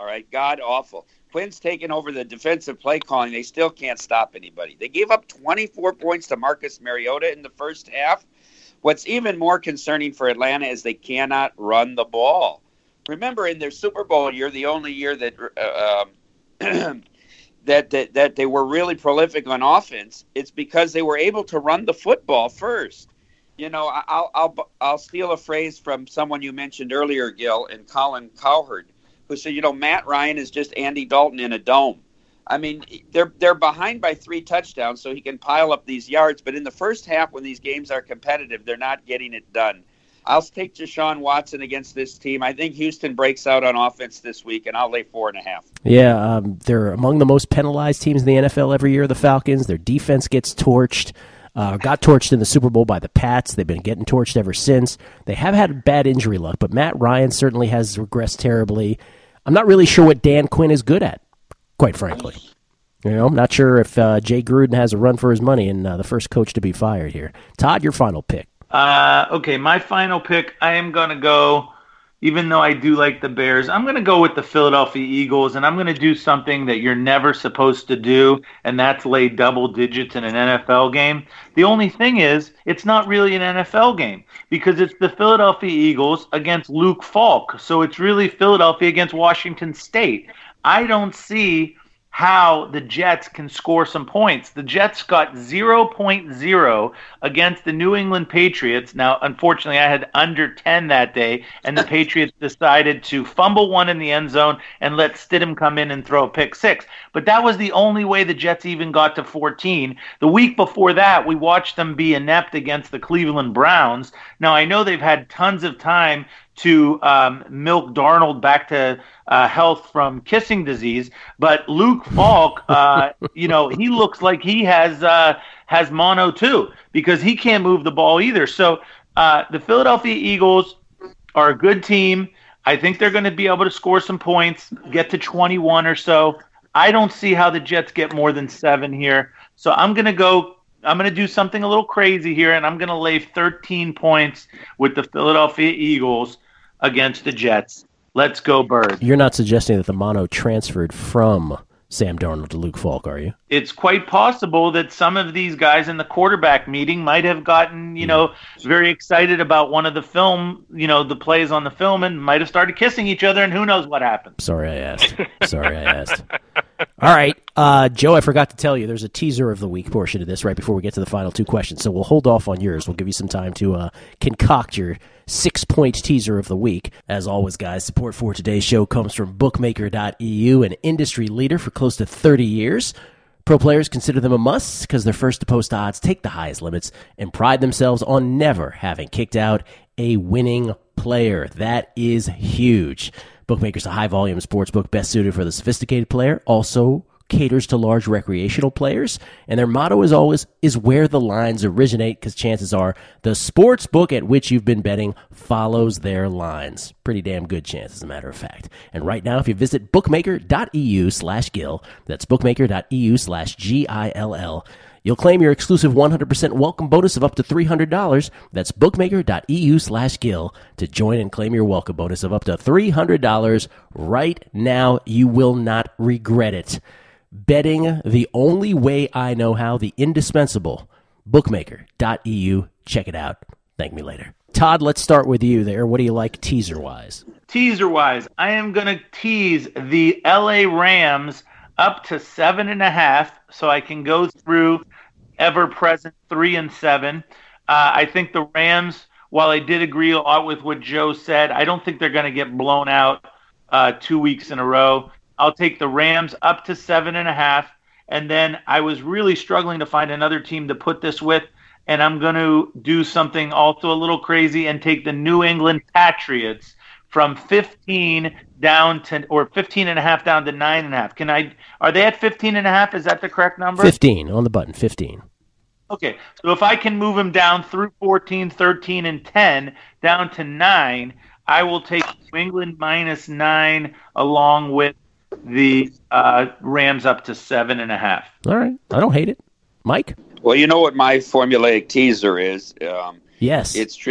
right, god awful. Quinn's taken over the defensive play calling. They still can't stop anybody. They gave up twenty-four points to Marcus Mariota in the first half. What's even more concerning for Atlanta is they cannot run the ball. Remember, in their Super Bowl year, the only year that uh, um, that, that that they were really prolific on offense, it's because they were able to run the football first. You know, I'll I'll I'll steal a phrase from someone you mentioned earlier, Gil, and Colin Cowherd, who said, you know, Matt Ryan is just Andy Dalton in a dome. I mean, they're they're behind by three touchdowns, so he can pile up these yards. But in the first half, when these games are competitive, they're not getting it done. I'll take Deshaun Watson against this team. I think Houston breaks out on offense this week, and I'll lay four and a half. Yeah, um, they're among the most penalized teams in the N F L every year, the Falcons. Their defense gets torched. Uh, got torched in the Super Bowl by the Pats. They've been getting torched ever since. They have had bad injury luck, but Matt Ryan certainly has regressed terribly. I'm not really sure what Dan Quinn is good at, quite frankly. You know, I'm not sure if uh, Jay Gruden has a run for his money and uh, the first coach to be fired here. Todd, your final pick. Uh, okay, my final pick, I am going to go, even though I do like the Bears, I'm going to go with the Philadelphia Eagles, and I'm going to do something that you're never supposed to do, and that's lay double digits in an N F L game. The only thing is, it's not really an N F L game because it's the Philadelphia Eagles against Luke Falk, so it's really Philadelphia against Washington State. I don't see how the Jets can score some points. The Jets got zero point zero against the New England Patriots. Now, unfortunately, I had under ten that day, and the Patriots decided to fumble one in the end zone and let Stidham come in and throw a pick six. But that was the only way the Jets even got to fourteen. The week before that, we watched them be inept against the Cleveland Browns. Now, I know they've had tons of time to um, milk Darnold back to uh, health from kissing disease, but Luke Falk, uh, you know, he looks like he has uh, has mono too because he can't move the ball either. So uh, the Philadelphia Eagles are a good team. I think they're going to be able to score some points, get to twenty-one or so. I don't see how the Jets get more than seven here. So I'm going to go. I'm going to do something a little crazy here, and I'm going to lay thirteen points with the Philadelphia Eagles against the Jets. Let's go, Bird. You're not suggesting that the mono transferred from Sam Darnold to Luke Falk, are you? It's quite possible that some of these guys in the quarterback meeting might have gotten, you know, very excited about one of the film, you know, the plays on the film and might have started kissing each other, and who knows what happened. Sorry I asked. Sorry I asked. All right. Uh, Joe, I forgot to tell you, there's a teaser of the week portion of this right before we get to the final two questions, so we'll hold off on yours. We'll give you some time to uh, concoct your six-point teaser of the week. As always, guys, support for today's show comes from bookmaker dot e u, an industry leader for close to thirty years. Pro players consider them a must because they're first to post odds, take the highest limits, and pride themselves on never having kicked out a winning player. That is huge. Bookmaker's a high-volume sportsbook best suited for the sophisticated player, also caters to large recreational players, and their motto is always is where the lines originate, because chances are the sports book at which you've been betting follows their lines. Pretty damn good chance, as a matter of fact. And right now, if you visit bookmaker dot e u slash gill, that's bookmaker dot e u slash G I L L, you'll claim your exclusive one hundred percent welcome bonus of up to three hundred dollars. That's bookmaker dot e u slash gill to join and claim your welcome bonus of up to three hundred dollars right now. You will not regret it. Betting the only way I know how, the indispensable bookmaker dot e u. Check it out. Thank me later. Todd, let's start with you there. What do you like teaser-wise? Teaser-wise, I am going to tease the L A Rams up to seven and a half so I can go through ever-present three and seven. Uh, I think the Rams, while I did agree a lot with what Joe said, I don't think they're going to get blown out uh, two weeks in a row. I'll take the Rams up to seven and a half, and then I was really struggling to find another team to put this with, and I'm going to do something also a little crazy and take the New England Patriots from fifteen down to, or fifteen and a half down to nine and a half. Can I? Are they at fifteen and a half? Is that the correct number? Fifteen on the button. Fifteen. Okay, so if I can move them down through fourteen, thirteen, and ten down to nine, I will take New England minus nine along with the uh, Rams up to seven and a half. All right. I don't hate it. Mike? Well, you know what my formulaic teaser is? Um, yes. It's tradi-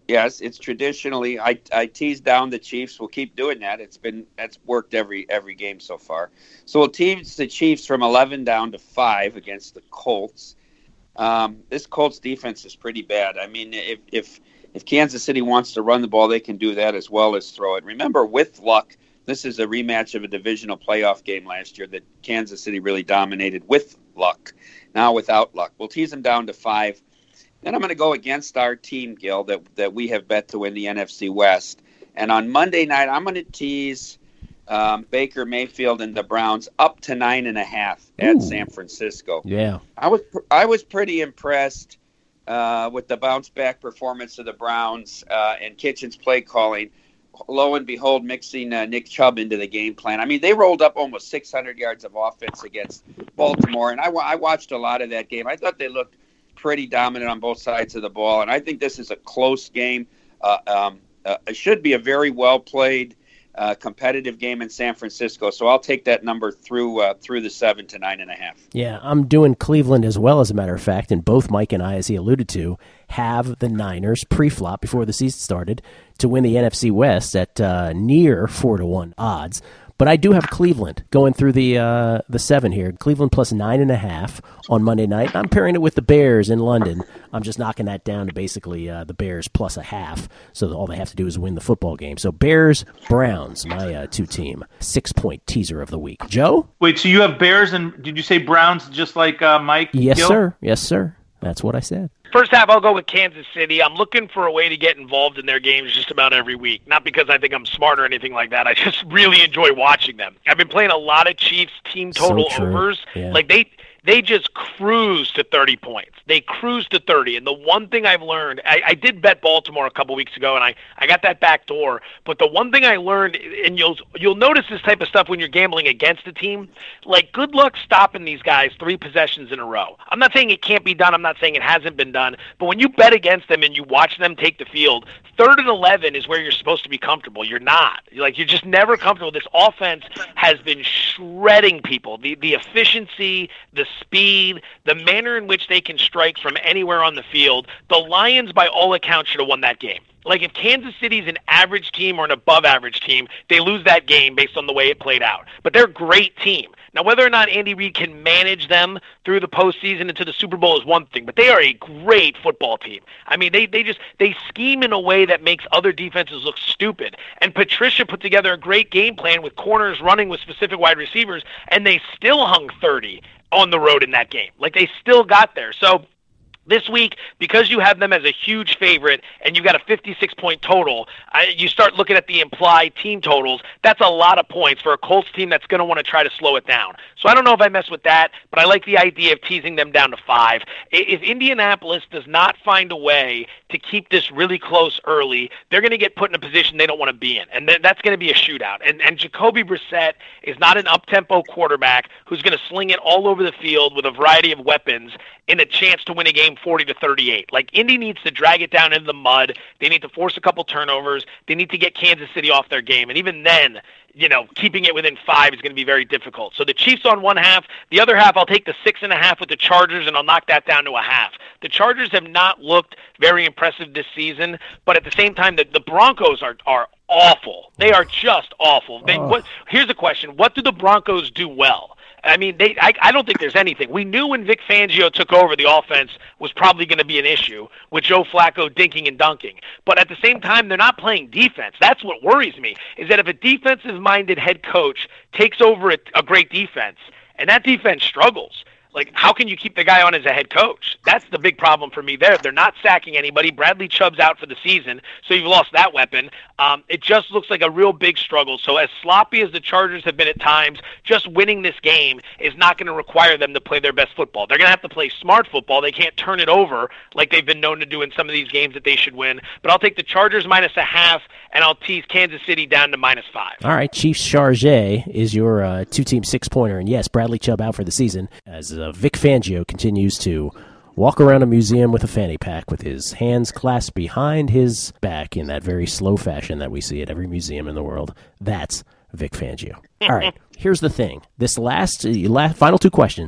Yes, it's traditionally I, I tease down the Chiefs. We'll keep doing that. It's been that's worked every every game so far. So we'll tease the Chiefs from eleven down to five against the Colts. Um, this Colts defense is pretty bad. I mean, if if if Kansas City wants to run the ball, they can do that as well as throw it. Remember, with luck, this is a rematch of a divisional playoff game last year that Kansas City really dominated with luck. Now without luck, we'll tease them down to five. Then I'm going to go against our team, Gil, that that we have bet to win the N F C West. And on Monday night, I'm going to tease um, Baker Mayfield and the Browns up to nine and a half at Ooh. San Francisco. Yeah, I was I was pretty impressed uh, with the bounce back performance of the Browns uh, and Kitchen's play calling. Lo and behold, mixing uh, Nick Chubb into the game plan. I mean, they rolled up almost six hundred yards of offense against Baltimore, and I, I watched a lot of that game. I thought they looked pretty dominant on both sides of the ball, and I think this is a close game. Uh, um, uh, it should be a very well played, uh, competitive game in San Francisco. So I'll take that number through uh, through the seven to nine and a half. yeah. I'm doing Cleveland as well, as a matter of fact, and both Mike and I, as he alluded to, have the Niners pre-flop before the season started to win the N F C West at uh, near four to one odds. But I do have Cleveland going through the uh, the seven here. Cleveland plus nine and a half on Monday night. I'm pairing it with the Bears in London. I'm just knocking that down to basically uh, the Bears plus a half. So all they have to do is win the football game. So Bears, Browns, my uh, two team six point teaser of the week. Joe? Wait, so you have Bears and did you say Browns just like uh, Mike? Yes, Gil? sir. Yes, sir. That's what I said. First half, I'll go with Kansas City. I'm looking for a way to get involved in their games just about every week. Not because I think I'm smart or anything like that. I just really enjoy watching them. I've been playing a lot of Chiefs team total So true. overs. Yeah. Like they they just cruise to thirty points. They cruise to thirty. And the one thing I've learned, I, I did bet Baltimore a couple weeks ago, and I, I got that back door. But the one thing I learned, and you'll you'll notice this type of stuff when you're gambling against a team, like good luck stopping these guys three possessions in a row. I'm not saying it can't be done. I'm not saying it hasn't been done. But when you bet against them and you watch them take the field, third and eleven is where you're supposed to be comfortable. You're not. You're like you're just never comfortable. This offense has been shredding people. The the efficiency, the speed, the manner in which they can strike from anywhere on the field. The Lions, by all accounts, should have won that game. Like if Kansas City's an average team or an above average team, they lose that game based on the way it played out. But they're a great team. Now, whether or not Andy Reid can manage them through the postseason into the Super Bowl is one thing, but they are a great football team. I mean, they, they just they scheme in a way that makes other defenses look stupid. And Patricia put together a great game plan with corners running with specific wide receivers, and they still hung thirty on the road in that game. Like they still got there. So this week, because you have them as a huge favorite and you got a fifty-six point total, I, you start looking at the implied team totals. That's a lot of points for a Colts team that's going to want to try to slow it down. So I don't know if I mess with that, but I like the idea of teasing them down to five. If Indianapolis does not find a way to keep this really close early, they're going to get put in a position they don't want to be in, and th- that's going to be a shootout. And, and Jacoby Brissett is not an up-tempo quarterback who's going to sling it all over the field with a variety of weapons in a chance to win a game forty to thirty-eight. Like, Indy needs to drag it down into the mud. They need to force a couple turnovers. They need to get Kansas City off their game. And even then, you know, keeping it within five is going to be very difficult. So the Chiefs on one half. The other half, I'll take the six and a half with the Chargers, and I'll knock that down to a half. The Chargers have not looked very impressive this season, but at the same time, the, the Broncos are are awful. They are just awful. They, what, here's the question. What do the Broncos do well? I mean, they. I, I don't think there's anything. We knew when Vic Fangio took over, the offense was probably going to be an issue with Joe Flacco dinking and dunking. But at the same time, they're not playing defense. That's what worries me, is that if a defensive-minded head coach takes over a, a great defense, and that defense struggles, like, how can you keep the guy on as a head coach? That's the big problem for me there. They're not sacking anybody. Bradley Chubb's out for the season, so you've lost that weapon. Um, it just looks like a real big struggle. So as sloppy as the Chargers have been at times, just winning this game is not going to require them to play their best football. They're going to have to play smart football. They can't turn it over like they've been known to do in some of these games that they should win. But I'll take the Chargers minus a half, and I'll tease Kansas City down to minus five. All right, Chiefs Chargé is your uh, two-team six-pointer. And yes, Bradley Chubb out for the season as uh, Vic Fangio continues to walk around a museum with a fanny pack with his hands clasped behind his back in that very slow fashion that we see at every museum in the world. That's Vic Fangio. All right, here's the thing. This last, last final two questions,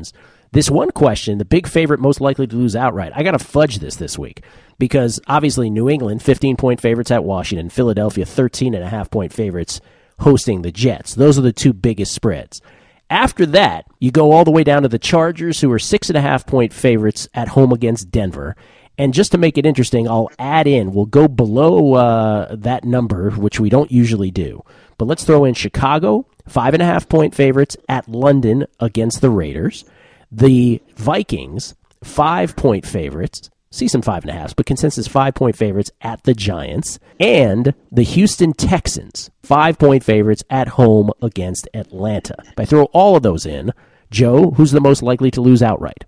This one question, the big favorite most likely to lose outright, I got to fudge this this week because obviously New England, fifteen-point favorites at Washington, Philadelphia, thirteen and a half point favorites hosting the Jets. Those are the two biggest spreads. After that, you go all the way down to the Chargers, who are six and a half point favorites at home against Denver. And just to make it interesting, I'll add in, we'll go below uh, that number, which we don't usually do. But let's throw in Chicago, five and a half point favorites at London against the Raiders. The Vikings, five point favorites. See some five and a halves, but consensus five point favorites at the Giants. And the Houston Texans, five point favorites at home against Atlanta. If I throw all of those in, Joe, who's the most likely to lose outright?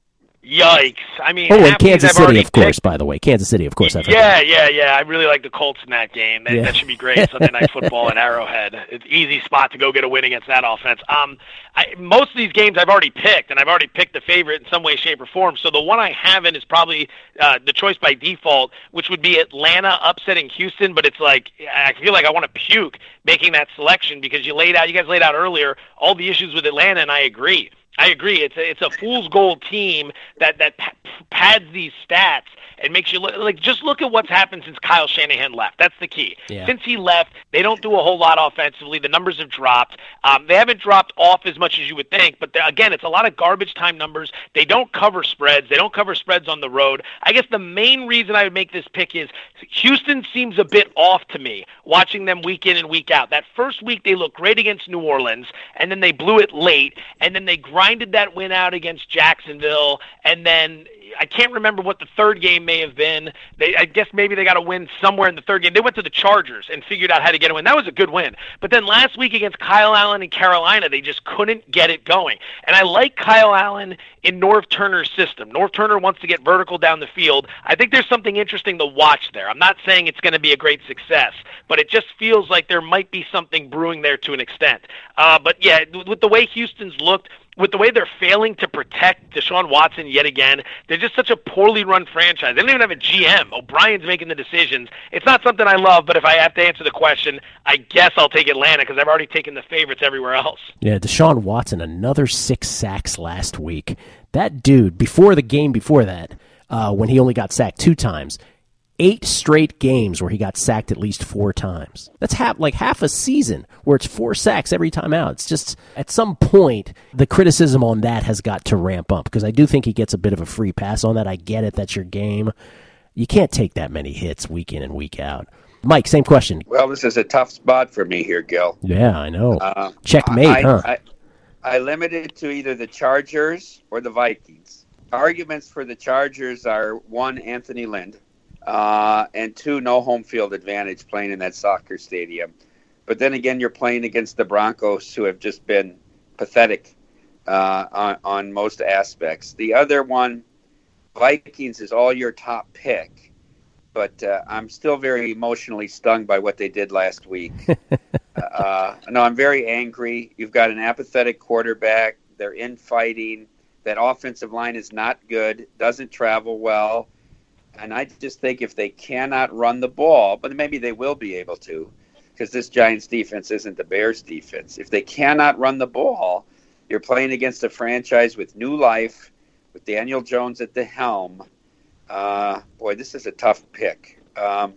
Yikes. I mean, oh, and half these Kansas I've City, already of course, picked. by the way. Kansas City, of course. I've Yeah, heard. yeah, yeah. I really like the Colts in that game. That, Yeah. that should be great. Sunday Night Football at Arrowhead. It's an easy spot to go get a win against that offense. Um, I, most of these games I've already picked, and I've already picked the favorite in some way, shape, or form. So the one I haven't is probably uh, the choice by default, which would be Atlanta upsetting Houston. But it's like I feel like I want to puke making that selection because you laid out, you guys laid out earlier all the issues with Atlanta, and I agree. I agree. It's a, it's a fool's gold team that that pads these stats and makes you look like just look at what's happened since Kyle Shanahan left. That's the key. Yeah. Since he left, they don't do a whole lot offensively. The numbers have dropped. Um, they haven't dropped off as much as you would think, but again, it's a lot of garbage time numbers. They don't cover spreads. They don't cover spreads on the road. I guess the main reason I would make this pick is Houston seems a bit off to me watching them week in and week out. That first week they looked great against New Orleans, and then they blew it late, and then they grinded that win out against Jacksonville, and then I can't remember what the third game may have been. They, I guess maybe they got a win somewhere in the third game. They went to the Chargers and figured out how to get a win. That was a good win. But then last week against Kyle Allen in Carolina, they just couldn't get it going. And I like Kyle Allen in Norv Turner's system. Norv Turner wants to get vertical down the field. I think there's something interesting to watch there. I'm not saying it's going to be a great success, but it just feels like there might be something brewing there to an extent. Uh, but yeah, with the way Houston's looked, with the way they're failing to protect Deshaun Watson yet again, they're just such a poorly run franchise. They don't even have a G M. O'Brien's making the decisions. It's not something I love, but if I have to answer the question, I guess I'll take Atlanta because I've already taken the favorites everywhere else. Yeah, Deshaun Watson, another six sacks last week. That dude, before the game before that, uh, when he only got sacked two times, eight straight games where he got sacked at least four times. That's half, like half a season where it's four sacks every time out. It's just, at some point, the criticism on that has got to ramp up because I do think he gets a bit of a free pass on that. I get it. That's your game. You can't take that many hits week in and week out. Mike, same question. Well, this is a tough spot for me here, Gil. Yeah, I know. Uh, Checkmate, I, huh? I, I limited to either the Chargers or the Vikings. Arguments for the Chargers are, one, Anthony Lynn. Uh, and two, no home field advantage playing in that soccer stadium. But then again, you're playing against the Broncos, who have just been pathetic uh, on, on most aspects. The other one, Vikings, is all your top pick. But uh, I'm still very emotionally stung by what they did last week. uh, no, I'm very angry. You've got an apathetic quarterback. They're infighting. That offensive line is not good, doesn't travel well. And I just think if they cannot run the ball, but maybe they will be able to, because this Giants defense isn't the Bears defense. If they cannot run the ball, you're playing against a franchise with new life, with Daniel Jones at the helm. Uh, boy, this is a tough pick. Um,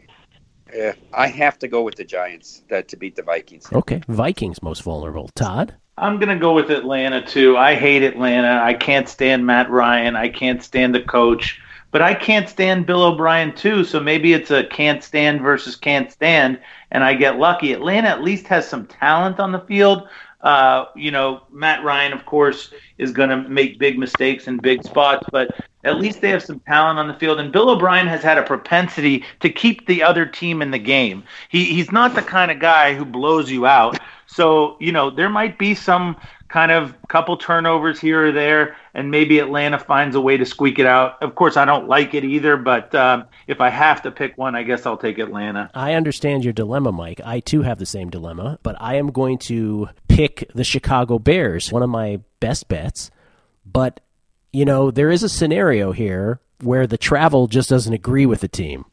eh, I have to go with the Giants uh, to beat the Vikings. Okay, Vikings most vulnerable. Todd? I'm going to go with Atlanta, too. I hate Atlanta. I can't stand Matt Ryan. I can't stand the coach. But I can't stand Bill O'Brien, too, so maybe it's a can't stand versus can't stand, and I get lucky. Atlanta at least has some talent on the field. Uh, you know, Matt Ryan, of course, is going to make big mistakes in big spots, but at least they have some talent on the field. And Bill O'Brien has had a propensity to keep the other team in the game. He, he's not the kind of guy who blows you out. So, you know, there might be some kind of couple turnovers here or there, and maybe Atlanta finds a way to squeak it out. Of course, I don't like it either, but um, if I have to pick one, I guess I'll take Atlanta. I understand your dilemma, Mike. I, too, have the same dilemma, but I am going to pick the Chicago Bears, one of my best bets. But, you know, there is a scenario here where the travel just doesn't agree with the team.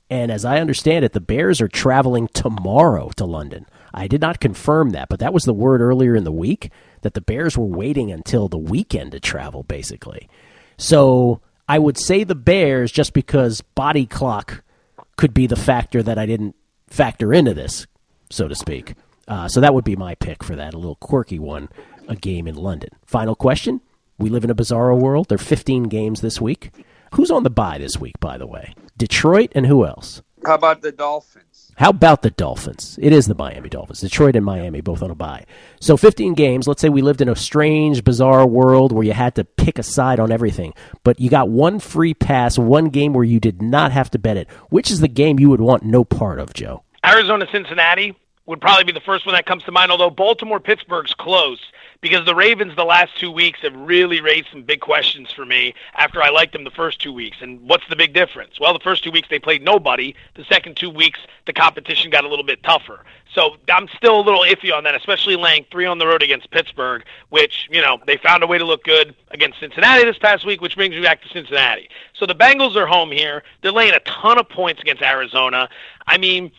And as I understand it, the Bears are traveling tomorrow to London. I did not confirm that, but that was the word earlier in the week, that the Bears were waiting until the weekend to travel, basically. So I would say the Bears just because body clock could be the factor that I didn't factor into this, so to speak. Uh, so that would be my pick for that, a little quirky one, a game in London. Final question. We live in a bizarro world. There are fifteen games this week. Who's on the bye this week, by the way? Detroit and who else? How about the Dolphins? How about the Dolphins? It is the Miami Dolphins. Detroit and Miami both on a bye. So fifteen games. Let's say we lived in a strange, bizarre world where you had to pick a side on everything. But you got one free pass, one game where you did not have to bet it. Which is the game you would want no part of, Joe? Arizona-Cincinnati would probably be the first one that comes to mind, although Baltimore-Pittsburgh's close because the Ravens the last two weeks have really raised some big questions for me after I liked them the first two weeks. And what's the big difference? Well, the first two weeks they played nobody. The second two weeks the competition got a little bit tougher. So I'm still a little iffy on that, especially laying three on the road against Pittsburgh, which, you know, they found a way to look good against Cincinnati this past week, which brings me back to Cincinnati. So the Bengals are home here. They're laying a ton of points against Arizona. I mean,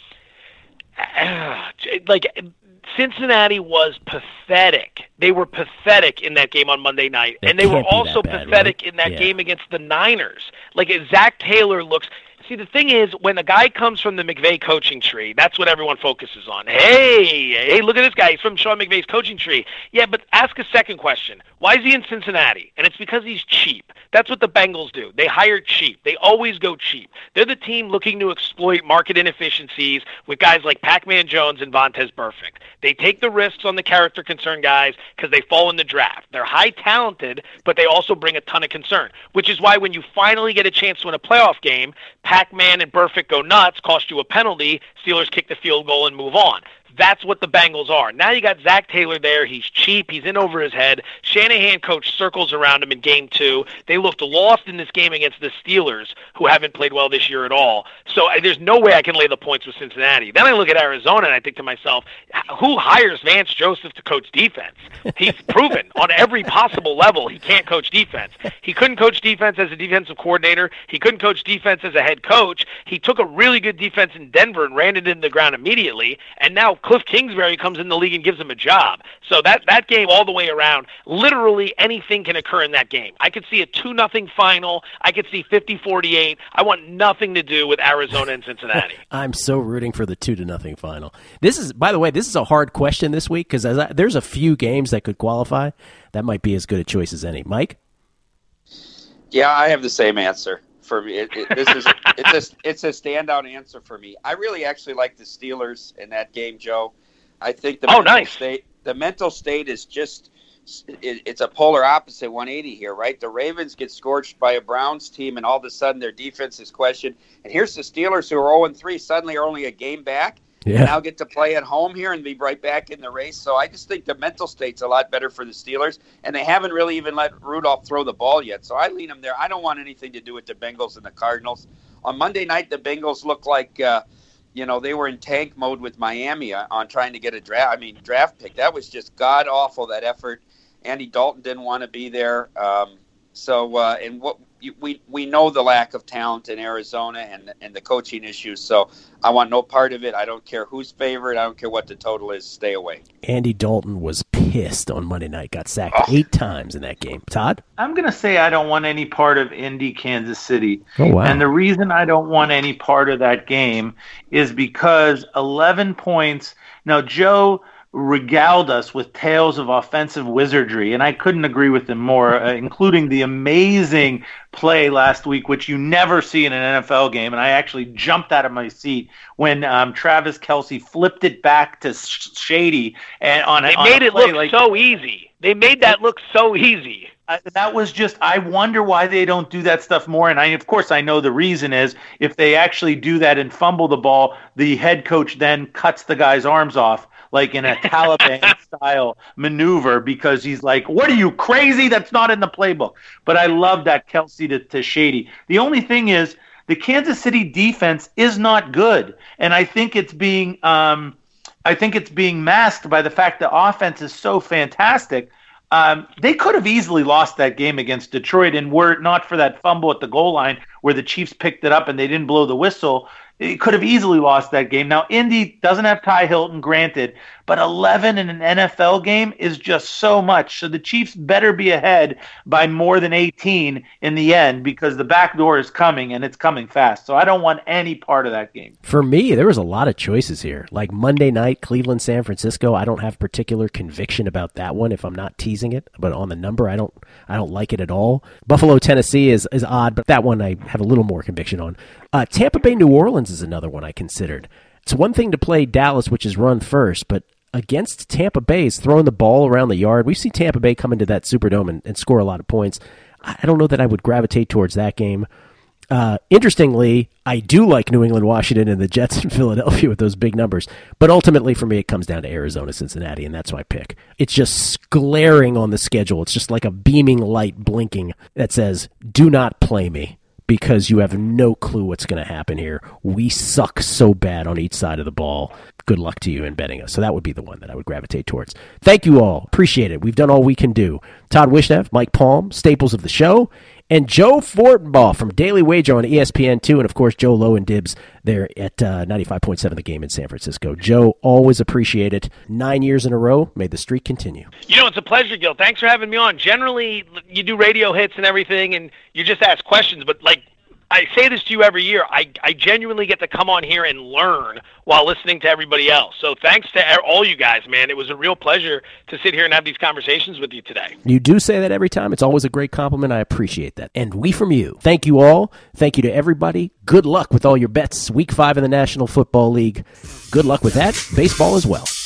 like, Cincinnati was pathetic. They were pathetic in that game on Monday night. That and they were can't be also that bad, pathetic right? in that Yeah. game against the Niners. Like, Zach Taylor looks... See, the thing is, when a guy comes from the McVay coaching tree, that's what everyone focuses on. Hey, hey, look at this guy. He's from Sean McVay's coaching tree. Yeah, but ask a second question. Why is he in Cincinnati? And it's because he's cheap. That's what the Bengals do. They hire cheap. They always go cheap. They're the team looking to exploit market inefficiencies with guys like Pac-Man Jones and Vontaze Burfict. They take the risks on the character concern guys because they fall in the draft. They're high-talented, but they also bring a ton of concern, which is why when you finally get a chance to win a playoff game, Pac-Man and Burfict go nuts, cost you a penalty, Steelers kick the field goal and move on. That's what the Bengals are. Now you got Zach Taylor there. He's cheap. He's in over his head. Shanahan coached circles around him in game two. They looked lost in this game against the Steelers, who haven't played well this year at all. So I, there's no way I can lay the points with Cincinnati. Then I look at Arizona and I think to myself, who hires Vance Joseph to coach defense? He's proven on every possible level he can't coach defense. He couldn't coach defense as a defensive coordinator. He couldn't coach defense as a head coach. He took a really good defense in Denver and ran it into the ground immediately. And now Cliff Kingsbury comes in the league and gives him a job. So that, that game all the way around, literally anything can occur in that game. I could see a two nothing final. I could see fifty forty-eight. I want nothing to do with Arizona and Cincinnati. I'm so rooting for the two to nothing final. This is, by the way, this is a hard question this week because there's a few games that could qualify. That might be as good a choice as any. Mike? Yeah, I have the same answer. For me, it, it, this is it's a it's a standout answer for me. I really actually like the Steelers in that game, Joe. I think the oh, mental nice. state the mental state is just it, it's a polar opposite one eighty here, right? The Ravens get scorched by a Browns team, and all of a sudden their defense is questioned. And here's the Steelers, who are oh and three, suddenly are only a game back. Yeah. And now get to play at home here and be right back in the race. So I just think the mental state's a lot better for the Steelers, and they haven't really even let Rudolph throw the ball yet. So I lean them there. I don't want anything to do with the Bengals and the Cardinals. On Monday night, the Bengals looked like, uh, you know, they were in tank mode with Miami on trying to get a draft. I mean, draft pick. That was just god awful. That effort. Andy Dalton didn't want to be there. Um, so uh, and what. We we know the lack of talent in Arizona and and the coaching issues, so I want no part of it. I don't care who's favored. I don't care what the total is. Stay away. Andy Dalton was pissed on Monday night. Got sacked oh. eight times in that game. Todd? I'm going to say I don't want any part of Indy, Kansas City. Oh, wow. And the reason I don't want any part of that game is because eleven points. Now, Joe regaled us with tales of offensive wizardry, and I couldn't agree with him more, uh, including the amazing play last week, which you never see in an N F L game, and I actually jumped out of my seat when um, Travis Kelce flipped it back to Shady. And on They on made it play, look like, so easy. They made that look so easy. I, that was just, I wonder why they don't do that stuff more. And I, of course, I know the reason is if they actually do that and fumble the ball, the head coach then cuts the guy's arms off, like in a Taliban-style maneuver, because he's like, what are you, crazy? That's not in the playbook. But I love that Kelce to, to Shady. The only thing is the Kansas City defense is not good. And I think it's being um, I think it's being masked by the fact the offense is so fantastic. Um, they could have easily lost that game against Detroit, and were it not for that fumble at the goal line where the Chiefs picked it up and they didn't blow the whistle, It could have easily lost that game. Now, Indy doesn't have Ty Hilton, granted, but eleven in an N F L game is just so much. So the Chiefs better be ahead by more than eighteen in the end, because the back door is coming, and it's coming fast. So I don't want any part of that game. For me, there was a lot of choices here. Like Monday night, Cleveland, San Francisco. I don't have particular conviction about that one if I'm not teasing it. But on the number, I don't I don't like it at all. Buffalo, Tennessee is, is odd, but that one I have a little more conviction on. Uh, Tampa Bay, New Orleans is another one I considered. It's one thing to play Dallas, which is run first, but against Tampa Bay is throwing the ball around the yard. We've seen Tampa Bay come into that Superdome and, and score a lot of points. I don't know that I would gravitate towards that game. Uh, interestingly, I do like New England, Washington, and the Jets in Philadelphia with those big numbers. But ultimately, for me, it comes down to Arizona, Cincinnati, and that's my pick. It's just glaring on the schedule. It's just like a beaming light blinking that says, do not play me, because you have no clue what's going to happen here. We suck so bad on each side of the ball. Good luck to you in betting us. So that would be the one that I would gravitate towards. Thank you all. Appreciate it. We've done all we can do. Todd Wishnev, Mike Palm, staples of the show, and Joe Fortenbaugh from Daily Wager on E S P N two, and, of course, Joe Lowe and Dibs there at uh, ninety-five point seven The Game in San Francisco. Joe, always appreciate it. Nine years in a row. May the streak continue. You know, it's a pleasure, Gil. Thanks for having me on. Generally, you do radio hits and everything, and you just ask questions, but, like, I say this to you every year. I, I genuinely get to come on here and learn while listening to everybody else. So thanks to all you guys, man. It was a real pleasure to sit here and have these conversations with you today. You do say that every time. It's always a great compliment. I appreciate that. And we from you. Thank you all. Thank you to everybody. Good luck with all your bets. Week five in the National Football League. Good luck with that. Baseball as well.